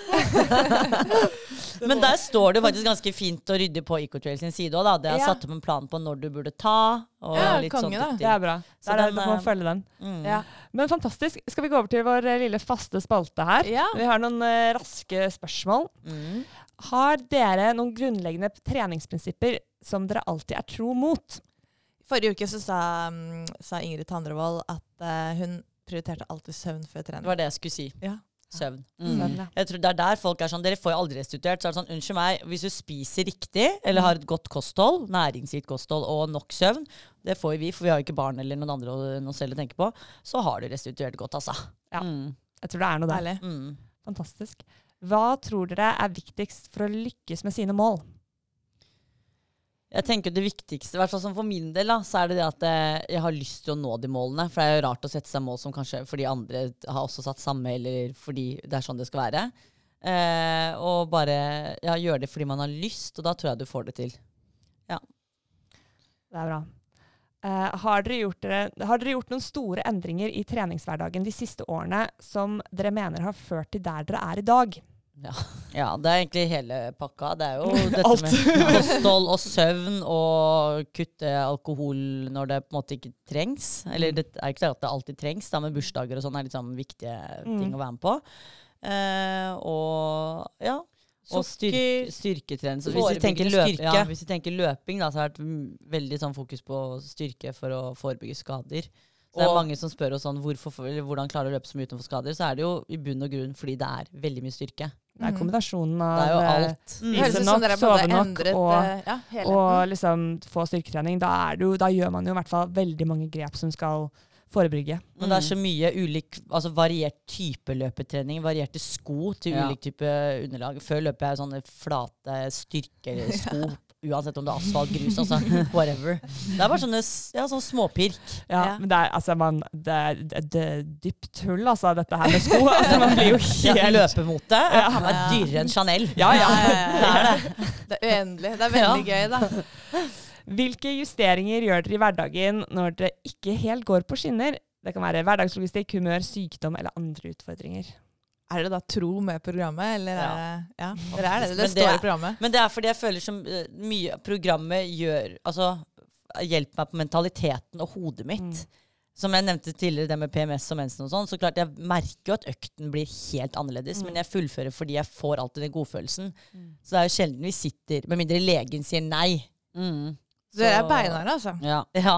Men der står det faktisk ganske fint og ryddig på EcoTrail sin side også, da. Det har satt opp en plan på når du burde ta, og litt konge, sånt. Det bra. Så du må følge den. Men fantastisk. Skal vi gå over til vår lille faste spalte her? Vi har noen raske spørsmål. Har dere noen grunnleggende treningsprinsipper som dere alltid tro mot? Forrige uke så sa Ingrid Tandrevold at hun prioriterte alltid søvn før trening. Det var det jeg skulle si. Søvn. Jeg tror det der folk sånn, dere får jo aldri restituert, så det sånn, unnskyld meg, hvis du spiser riktig, eller har et godt kosthold, næringsrikt kosthold og nok søvn, det får vi, for vi har jo ikke barn eller noen andre noe selv å tenke på, så har du restituert godt, altså. Ja, jeg tror det noe der. Fantastisk. Hva tror dere viktigst for å lykkes med sine mål? Jeg tenker det viktigste, i hvert fall som for min del, da, så det at jeg har lyst til å nå de målene. For det jo rart å sette seg mål som kanskje fordi andre har også satt samme, eller fordi det sånn det skal være. Og bare gjøre det fordi man har lyst, og da tror jeg du får det til. Ja. Det bra. Har dere gjort noen store endringer i treningshverdagen de siste årene som dere mener har ført til der dere i dag? Ja, det egentlig hele pakka. Det jo dette med kosthold og søvn og kutte alkohol når det på en måte ikke trengs. Eller det ikke at det alltid trengs, da, med bursdager og sånn liksom viktige ting å være med på. Og styrketrening. Så hvis vi tenker løping, da, så har det vært veldig sånn fokus på styrke for å forebygge skader. Så det mange som spør oss sånn, hvordan klarer å løpe så mye utenfor skader, så det jo i bunn og grunn fordi det veldig mye styrke. Det kombinasjonen av det jo alt. Spise nok, sove nok og liksom få styrketrening. Da gjør man jo i hvert fall veldig mange grep som skal forebygge. Men det så mye ulik, altså variert type løpetrening, varierte sko til ulik type underlag. Før løper jeg sånne flate styrkesko, uansett om det asfalt, grus, altså whatever. Det bare sånne sånn småpirk. Ja, men det dypt hull, altså, dette her med sko. Altså, man blir jo helt... Løpemote er dyrere enn Chanel. Ja. Det uendelig. Det veldig gøy, da. Hvilke justeringer gjør dere i hverdagen når dere ikke helt går på skinner? Det kan være hverdagslogistikk, humør, sykdom eller andre utfordringer. Det da tro med programmet, eller det står i programmet? Men det fordi jeg føler som mye programmet gjør, altså hjelper meg på mentaliteten og hodet mitt. Som jeg nevnte tidligere, det med PMS og mensen og sånn, så klart jeg merker jo at økten blir helt annerledes, men jeg fullfører fordi jeg får alltid den godfølelsen. Så det jo sjelden vi sitter, med mindre legen sier nei. Dere beinere, altså. Ja.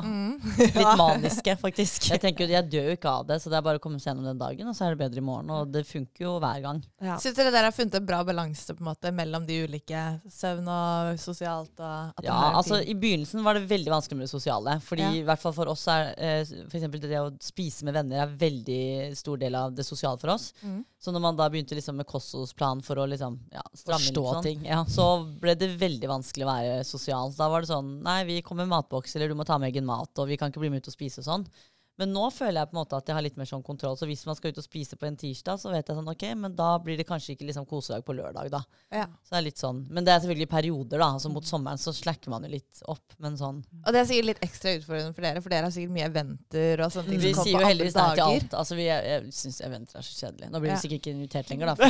Litt maniske, faktisk. Jeg tenker jo, jeg dør jo ikke av det, så det bare å komme seg gjennom den dagen, og så det bedre i morgen, og det funker jo hver gang. Synes dere har funnet en bra balanse på en måte mellom de ulike søvn og sosialt? Og altså i begynnelsen var det veldig vanskelig med det sosiale, fordi i hvert fall for oss for eksempel det å spise med venner veldig stor del av det sosiale for oss. Så når man da begynte liksom med kostholdsplan for å liksom, stramme inn sånn, ting, så ble det veldig vanskelig å være sosial. Da var det sånn, nei, vi kommer med matboks, eller du må ta med egen mat, og vi kan ikke bli med ut og spise og sånn. Men nå føler jeg på en måte at jeg har litt mer sånn kontroll, så hvis man skal ut og spise på en tirsdag, så vet jeg sånn, ok, men da blir det kanskje ikke liksom kosedag på lørdag da. Så det litt sånn, men det selvfølgelig perioder da, altså mot sommeren så slakker man jo litt opp, men sånn. Og det sikkert litt ekstra utfordrende for dere har sikkert mye eventer og sånne ting vi som kommer på på andre dager. Alt. Altså jeg synes eventer så kjedelig. Nå blir vi sikkert ikke invitert lenger da,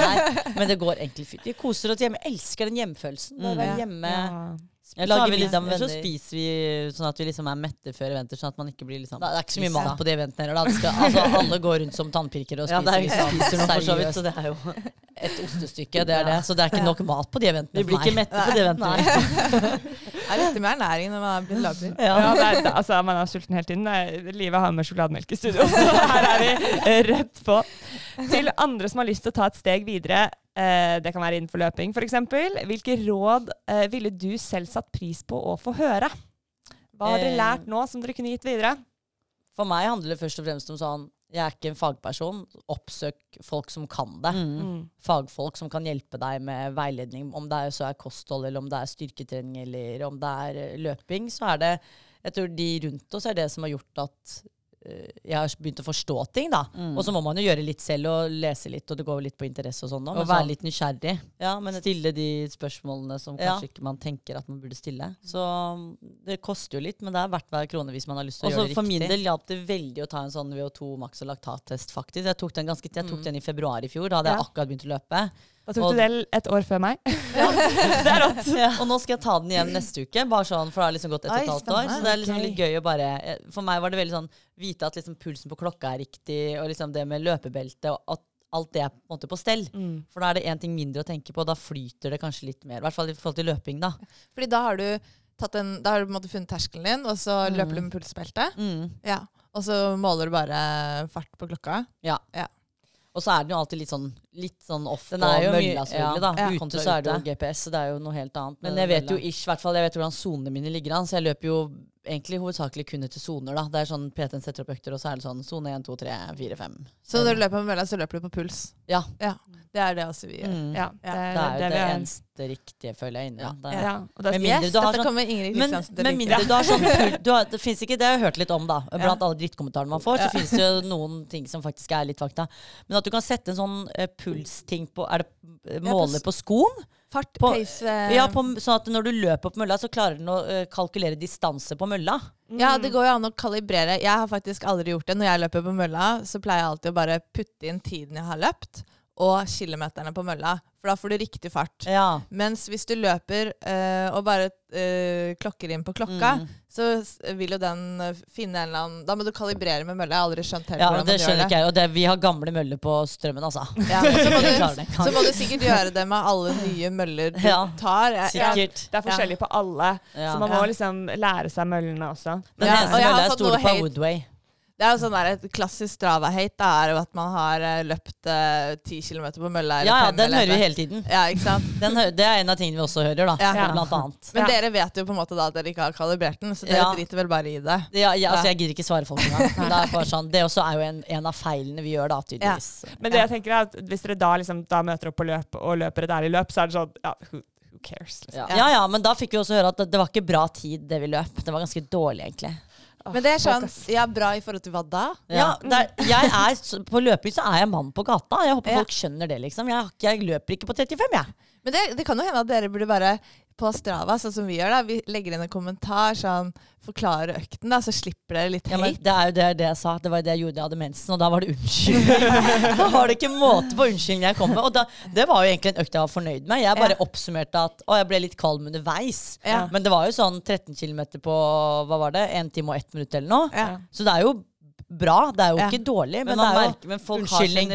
men det går egentlig fint. Vi koser oss hjemme, jeg elsker den hjemfølelsen, å være hjemme. Jeg lager middag med venner. Så spiser vi sånn at vi liksom mette før eventer, sånn at man ikke blir liksom... Det ikke så mye mat på de eventene heller da. Altså alle går rundt som tannpirkere og spiser liksom noe for så vidt, så det jo et ostestykke, det det. Så det ikke nok mat på de eventene. Vi blir ikke mette på de eventene. Det litt mer næring når man har blitt laget. Altså man er sulten helt inn. Livet har med sjokolademelk i studio, så her vi rett på. Til andre som har lyst til å ta et steg videre, det kan være innenfor løping for eksempel. Hvilke råd ville du selv satt pris på å få høre? Hva har dere lært nå som dere kunne gitt videre? For meg handler det først og fremst om sånn, jeg ikke en fagperson, oppsøk folk som kan det. Fagfolk som kan hjelpe deg med veiledning, om det så kosthold, eller om det styrketrening, eller om det løping, så det, jeg tror de rundt oss det som har gjort at jeg har begynt å forstå ting da. Og så må man jo gjøre litt selv og lese litt, og det går litt på interesse og sånn. Og være litt nysgjerrig. Men stille de spørsmålene som kanskje ikke man tenker at man burde stille. Så det koster jo litt, men det verdt hver krone hvis man har lyst til å gjøre det riktig. For min del hjalp det veldig å ta en sånn VO2 max og laktattest faktisk. Jeg tok den i februar i fjor, da hadde jeg akkurat begynt å løpe. Da tok du det et år før meg. Det rått. Og nå skal jeg ta den igjen neste uke, bare sånn, for det har liksom gått 1,5 år. Så det liksom litt gøy å bare, for meg var det veldig sånn, vite at liksom pulsen på klokka riktig, og liksom det med løpebelte, og at alt det på en måte på stell. For da det en ting mindre å tenke på, og da flyter det kanskje litt mer, i hvert fall i forhold til løping da. Fordi da har du da har du på en måte funnet terskelen din, og så løper du med pulsbelte. Og så måler du bare fart på klokka. Og så den jo alltid litt sånn off på mølla, selvfølgelig da. Ute så det jo GPS, så det jo noe helt annet. Men jeg vet jo i hvert fall, jeg vet hvordan zonene mine ligger an, så jeg løper jo egentlig hovedsakelig kun etter zoner da. Det sånn PT-en setter opp økter, og så det sånn zone 1, 2, 3, 4, 5. Så når du løper på mølla, så løper du på puls? Ja. Det det også vi gjør. Ja, det jo det eneste riktige, føler jeg inne. Dette kommer Ingrid Kristiansen til å like. Med mindre du har sånn det finnes ikke, det har jeg hørt litt om da. Blant alle drittkommentarene man får, så finnes det jo noen ting som faktisk litt fakta. Men at du kan sette en sånn pulsting på, det måler på skoen? Fart, pace. Sånn at når du løper på mølla, så klarer den å kalkulere distanse på mølla. Ja, det går jo an å kalibrere. Jeg har faktisk aldri gjort det. Når jeg løper på mølla, så pleier jeg alltid å bare putte inn tiden jeg har løpt, og kilometerne på mølla. For da får du riktig fart. Ja. Mens hvis du løper og bare klokker inn på klokka, så vil jo den finne en eller annen... Da må du kalibrere med mølla. Jeg har aldri skjønt helt hvordan man gjør det. Ja, det skjønner ikke jeg. Og vi har gamle møller på strømmen, altså. Ja, så må du sikkert gjøre det med alle nye møller du tar. Sikkert. Det forskjellig på alle. Så man må liksom lære seg møllene også. Den eneste mølla jeg stoler på Woodway. Det jo sånn et klassisk Strava-hate, jo at man har løpt 10 kilometer på mølla. Ja, den hører vi hele tiden. Ja, ikke sant? Det en av tingene vi også hører da, blant annet. Men dere vet jo på en måte da at dere ikke har kalibrert den, så dere driter vel bare i det. Ja, altså jeg gidder ikke svare folk engang. Det bare sånn, det også jo en av feilene vi gjør da, tydeligvis. Men det jeg tenker at hvis dere da, liksom, da møter opp på løp og løper et ærlig løp, så det sånn, who cares? Liksom. Ja, men da fikk vi også høre at det var ikke bra tid det vi løp. Det var ganske dårlig egentlig. Men det sånn, bra i forhold til hva da? Ja, på løping så jeg mann på gata. Jeg håper folk skjønner det, liksom. Jeg løper ikke på 35, jeg. Men det kan jo hende at dere burde bare på Strava, sånn som vi gjør da, vi legger inn en kommentar, sånn, forklare økten da, så slipper dere litt hate. Det jo det jeg sa, det var det jeg gjorde, jeg hadde mensen, og da var det unnskyldning. Da var det ikke måte på unnskyldning jeg kom med, og det var jo egentlig en økt jeg var fornøyd med. Jeg bare oppsummerte at, jeg ble litt kald underveis. Men det var jo sånn 13 kilometer på, hva var det, 1 time og 1 minutt eller noe. Så det jo bra, det jo ikke dårlig, men men folk unnskyldning,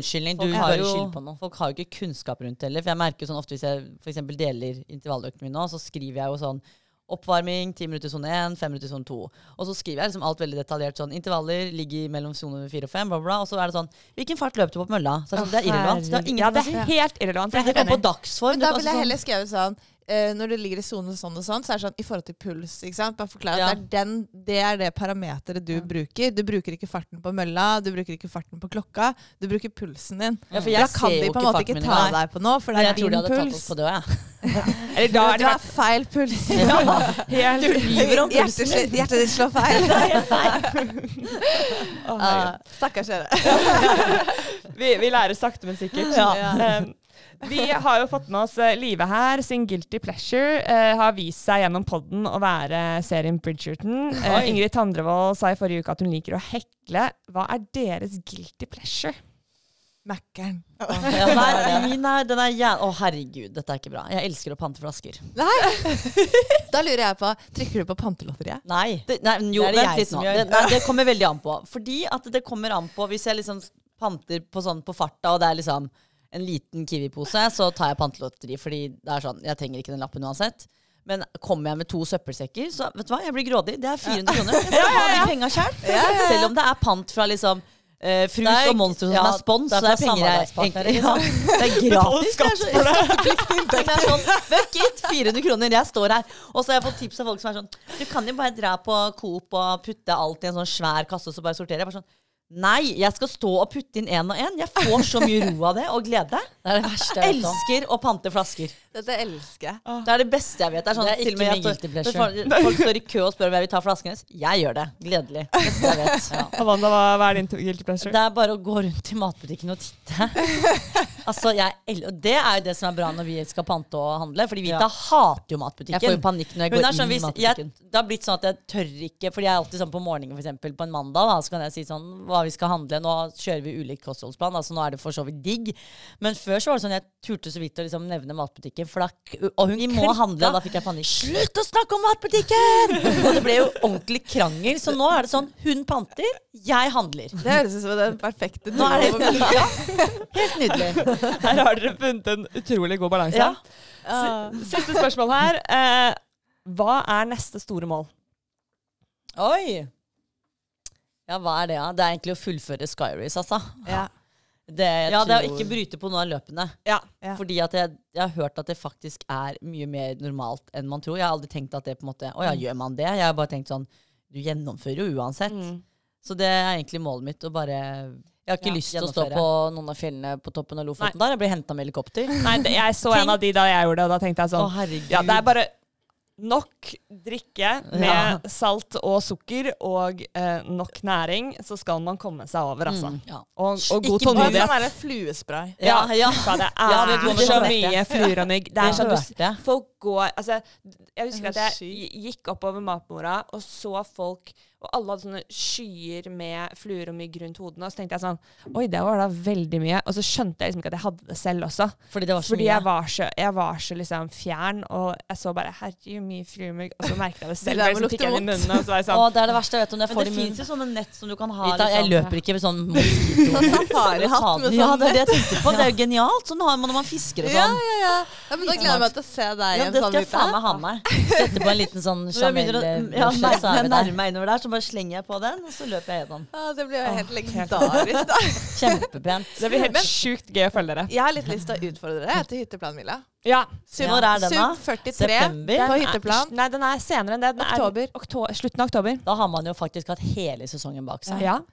folk har jo ikke kunnskap rundt heller, for jeg merker sånn ofte hvis jeg for eksempel deler intervalløkten min nå, så skriver jeg jo sånn oppvarming, 10 minutter zone 1, 5 minutter zone 2, og så skriver jeg liksom alt veldig detaljert sånn, intervaller ligger mellom zone 4 og 5, bla bla, og så det sånn, hvilken fart løp du på mølla? Så det irrelevant. Det helt irrelevant. Det kommer på dagsform. Men da vil jeg heller skrive sånn, når det ligger i zone sånn og sånn, så det sånn i forhold til puls, ikke sant? Bare forklare at det det parameteret du bruker. Du bruker ikke farten på mølla, du bruker ikke farten på klokka, du bruker pulsen din. Ja, for jeg kan de på en måte ikke ta deg på nå, for det din puls. Jeg tror de hadde tatt oss på det også, Eller da du har feil puls. Du lyver om pulsen. Hjertet ditt slår feil. Stakkars dere. Vi lærer sakte, men sikkert. Vi har jo fått med oss Live her, sin Guilty Pleasure, har vist seg gjennom podden å være serien Bridgerton. Ingrid Tandrevold sa i forrige uke at hun liker å hekle. Hva deres Guilty Pleasure? Mackeren. Den herregud, dette ikke bra. Jeg elsker å pante flasker. Nei! Da lurer jeg på, trykker du på pantelotteriet? Nei, det kommer veldig an på. Fordi at det kommer an på, hvis jeg liksom panter på farta, og det liksom en liten Kiwi-pose, så tar jeg pantelotteri, fordi det sånn, jeg trenger ikke den lappen uansett. Men kommer jeg med 2 søppelsekker, så vet du hva, jeg blir grådig. Det 400 kroner. Jeg skal ha de penger selv. Selv om det pant fra liksom Frus og Monster som spons, så det penger jeg det gratis. Det sånn, fuck it, 400 kroner, jeg står her. Og så har jeg fått tips av folk som sånn, du kan jo bare dra på Coop og putte alt i en sånn svær kasse, og så bare sortere. Jeg bare sånn, nei, jeg skal stå og putte inn en og en. Jeg får så mye ro av det, og glede. Det det verste jeg elsker å pante flasker. Dette elsker jeg. Det det beste jeg vet. Det sånn, ikke min guilty pleasure. Folk står i kø og spør om jeg vil ta flaskene. Jeg gjør det. Gledelig. Beste jeg vet. Amanda, hva din guilty pleasure? Det bare å gå rundt i matbutikken og titte. Altså, det jo det som bra når vi skal pante og handle, fordi vi hater jo matbutikken. Jeg får jo panikk når jeg går inn i matbutikken. Det har blitt sånn at jeg tør ikke, fordi jeg alltid sånn på morgenen, for eksempel på en mandag, da, så kan jeg si sånn, hva vi skal handle. Nå kjører vi ulik kostholdsplan, altså nå det for så vidt digg. Men før så var det sånn, jeg turte så vidt å liksom nevne matbutikken, for og hun må handle, og da fikk jeg panikk. Slutt å snakke om matbutikken! Og det ble jo ordentlig krangel, så nå det sånn, hun panter, jeg handler. Det høres ut som den perfekte. Nå det helt nydelig. Her har dere funnet en utrolig god balanse. Siste spørsmål her. Hva neste store mål? Oi! Ja, hva det? Det egentlig å fullføre Sky Race, altså. Ja. Det er å ikke bryte på noen av løpene. Ja. Fordi at jeg har hørt at det faktisk er mye mer normalt enn man tror. Jeg har aldri tenkt at det på en måte, gjør man det? Jeg har bare tenkt sånn, du gjennomfører jo uansett. Så det er egentlig målet mitt, å bare Jeg har ikke lyst til å stå på noen av fjellene på toppen av Lofoten der. Jeg blir hentet med helikopter. Nei, jeg så en av de da jeg gjorde det, og da tenkte jeg sånn, herregud. Ja, det er bare nok drikke med salt og sukker og nok næring, så skal man komme seg over, altså. Og god tålmodighet. Ikke bare sånn fluespray. Det er så mye fluer og mygg. Det er sånn folk går, altså, jeg husker at jeg gikk oppover matmora og så folk, og alle hadde sånne skyer med fluer og mygg rundt hodene, og så tenkte jeg sånn, oi, det var da veldig mye, og så skjønte jeg liksom ikke at jeg hadde det selv også. Fordi jeg var så liksom fjern, og jeg så bare, herregud, mye fluer og mygg, og så merket jeg det selv, og så fikk jeg det i munnen, og så var jeg sånn. Det er det verste jeg vet om, det finnes jo sånne nett som du kan ha. Jeg løper ikke med sånn safari-hatt med sånn. Ja, det er det jeg tenkte på, det er jo genialt, sånn har man når man fisker og sånn. Ja, men da gleder jeg meg til å se deg i en sånn det skal jeg faen meg ha meg. Sette på en liten sånn Chanel nærme innover der, så bare slenger jeg på den, og så løper jeg gjennom. Det blir jo helt legendarisk da. Kjempepent. Det blir helt sjukt gøy å følge dere. Jeg har litt lyst til å utfordre dere til hytteplanmila. Ja. Når er den da? Sub 43 på hytteplan. Nei, den er senere enn det. Den er slutten av oktober. Da har man jo faktisk hatt hele sesongen bak seg. Ja.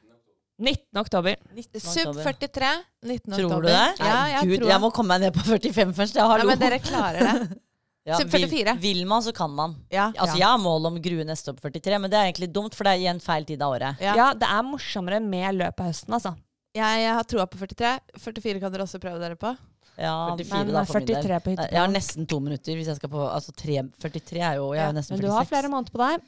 19. oktober. Sub 43, 19. oktober. Tror du det? Ja, Gud, jeg må komme meg ned på 45 først. Men dere klarer det. Sub 44. Vil man, så kan man. Altså, jeg har mål om grue neste år på 43, men det er egentlig dumt, for det er igjen feil tid av året. Ja, det er morsommere med løp av høsten, altså. Jeg har troa på 43. 44 kan dere også prøve dere på. Ja, 44 da for min del. Jeg har nesten 2 minutter hvis jeg skal på, altså 43 er jo, jeg er nesten 46. Men du har flere måneder på deg.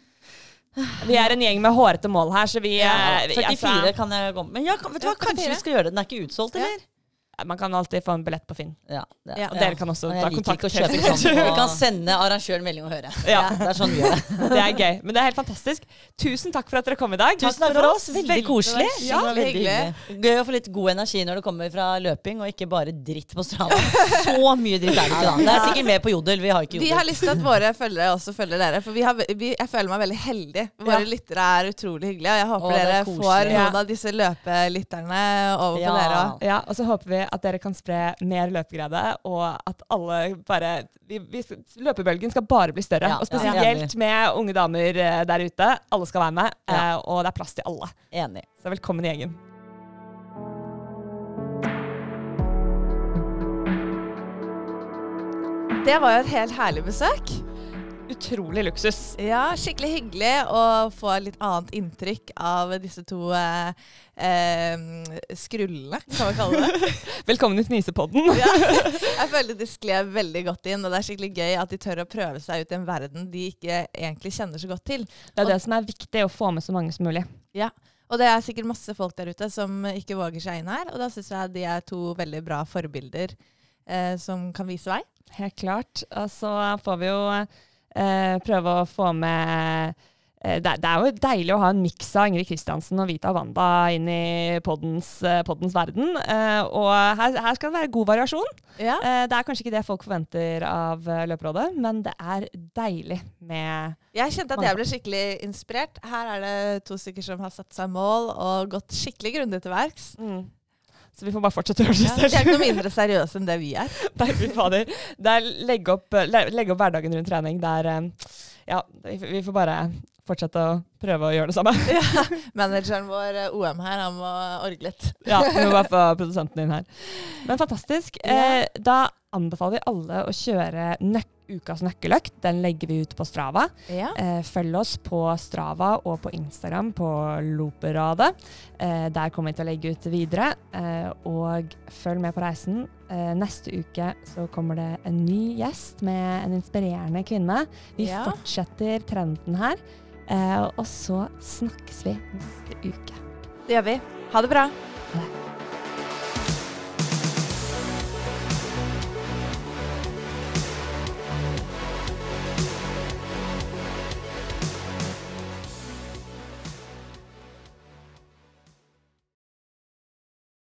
Vi er en gjeng med hårete mål her, så vi... 44 kan jeg gå med. Men vet du hva, kanskje vi skal gjøre det. Den er ikke utsolgt, eller? Man kan alltid få en billett på Finn. Og dere kan også ta kontakt. Vi kan sende arrangøren melding og høre. Det er sånn vi gjør det. Det er gøy, men det er helt fantastisk. Tusen takk for at dere kom i dag. Tusen takk for oss. Veldig koselig. Veldig hyggelig. Gøy å få litt god energi når det kommer fra løping, og ikke bare dritt på strava. Så mye dritt er det ikke da. Det er sikkert mer på Jodel. Vi har ikke Jodel. Vi har lyst til at våre følgere også følger dere, for jeg føler meg veldig heldig. Våre lyttere er utrolig hyggelige, og jeg håper dere får noen av disse løpelytterne over på dere. Ja, og så håper vi at dere kan spre mer løpeglede, og at alle bare løpebølgen skal bare bli større. Og spesielt med unge damer der ute. Alle skal være med, og det er plass til alle. Enig. Så velkommen i gjengen. Det var jo et helt herlig besøk. Utrolig luksus. Ja, skikkelig hyggelig å få litt annet inntrykk av disse to skrullene, kan vi kalle det. Velkommen i Fnisepodden. Jeg føler de skled veldig godt inn, og det er skikkelig gøy at de tør å prøve seg ut i en verden de ikke egentlig kjenner så godt til. Det er det som er viktig, å få med så mange som mulig. Ja, og det er sikkert masse folk der ute som ikke våger seg inn her, og da synes jeg de er to veldig bra forbilder som kan vise vei. Helt klart. Og så får vi jo prøve å få med det er jo deilig å ha en mix av Ingrid Kristiansen og Vita Wanda inn i poddens verden, og her skal det være god variasjon. Det er kanskje ikke det folk forventer av Løperådet, men det er deilig med... Jeg kjente at jeg ble skikkelig inspirert. Her er det 2 stykker som har satt seg mål og gått skikkelig grundig til verks. Så vi får bare fortsette å gjøre det selv. Det er ikke noe mindre seriøse enn det vi er. Nei, fy fader. Det er legge opp hverdagen rundt trening. Vi får bare fortsette å prøve å gjøre det samme. Manageren vår, OM her, han må orge litt. Ja, vi må bare få produsenten inn her. Men fantastisk. Da anbefaler vi alle å kjøre ukas nøkkeløkt. Den legger vi ut på Strava. Følg oss på Strava og på Instagram på Løperådet. Der kommer vi til å legge ut videre. Og følg med på reisen. Neste uke så kommer det en ny gjest med en inspirerende kvinne. Vi fortsetter trenden her. Og så snakkes vi neste uke. Det gjør vi. Ha det bra. Ha det.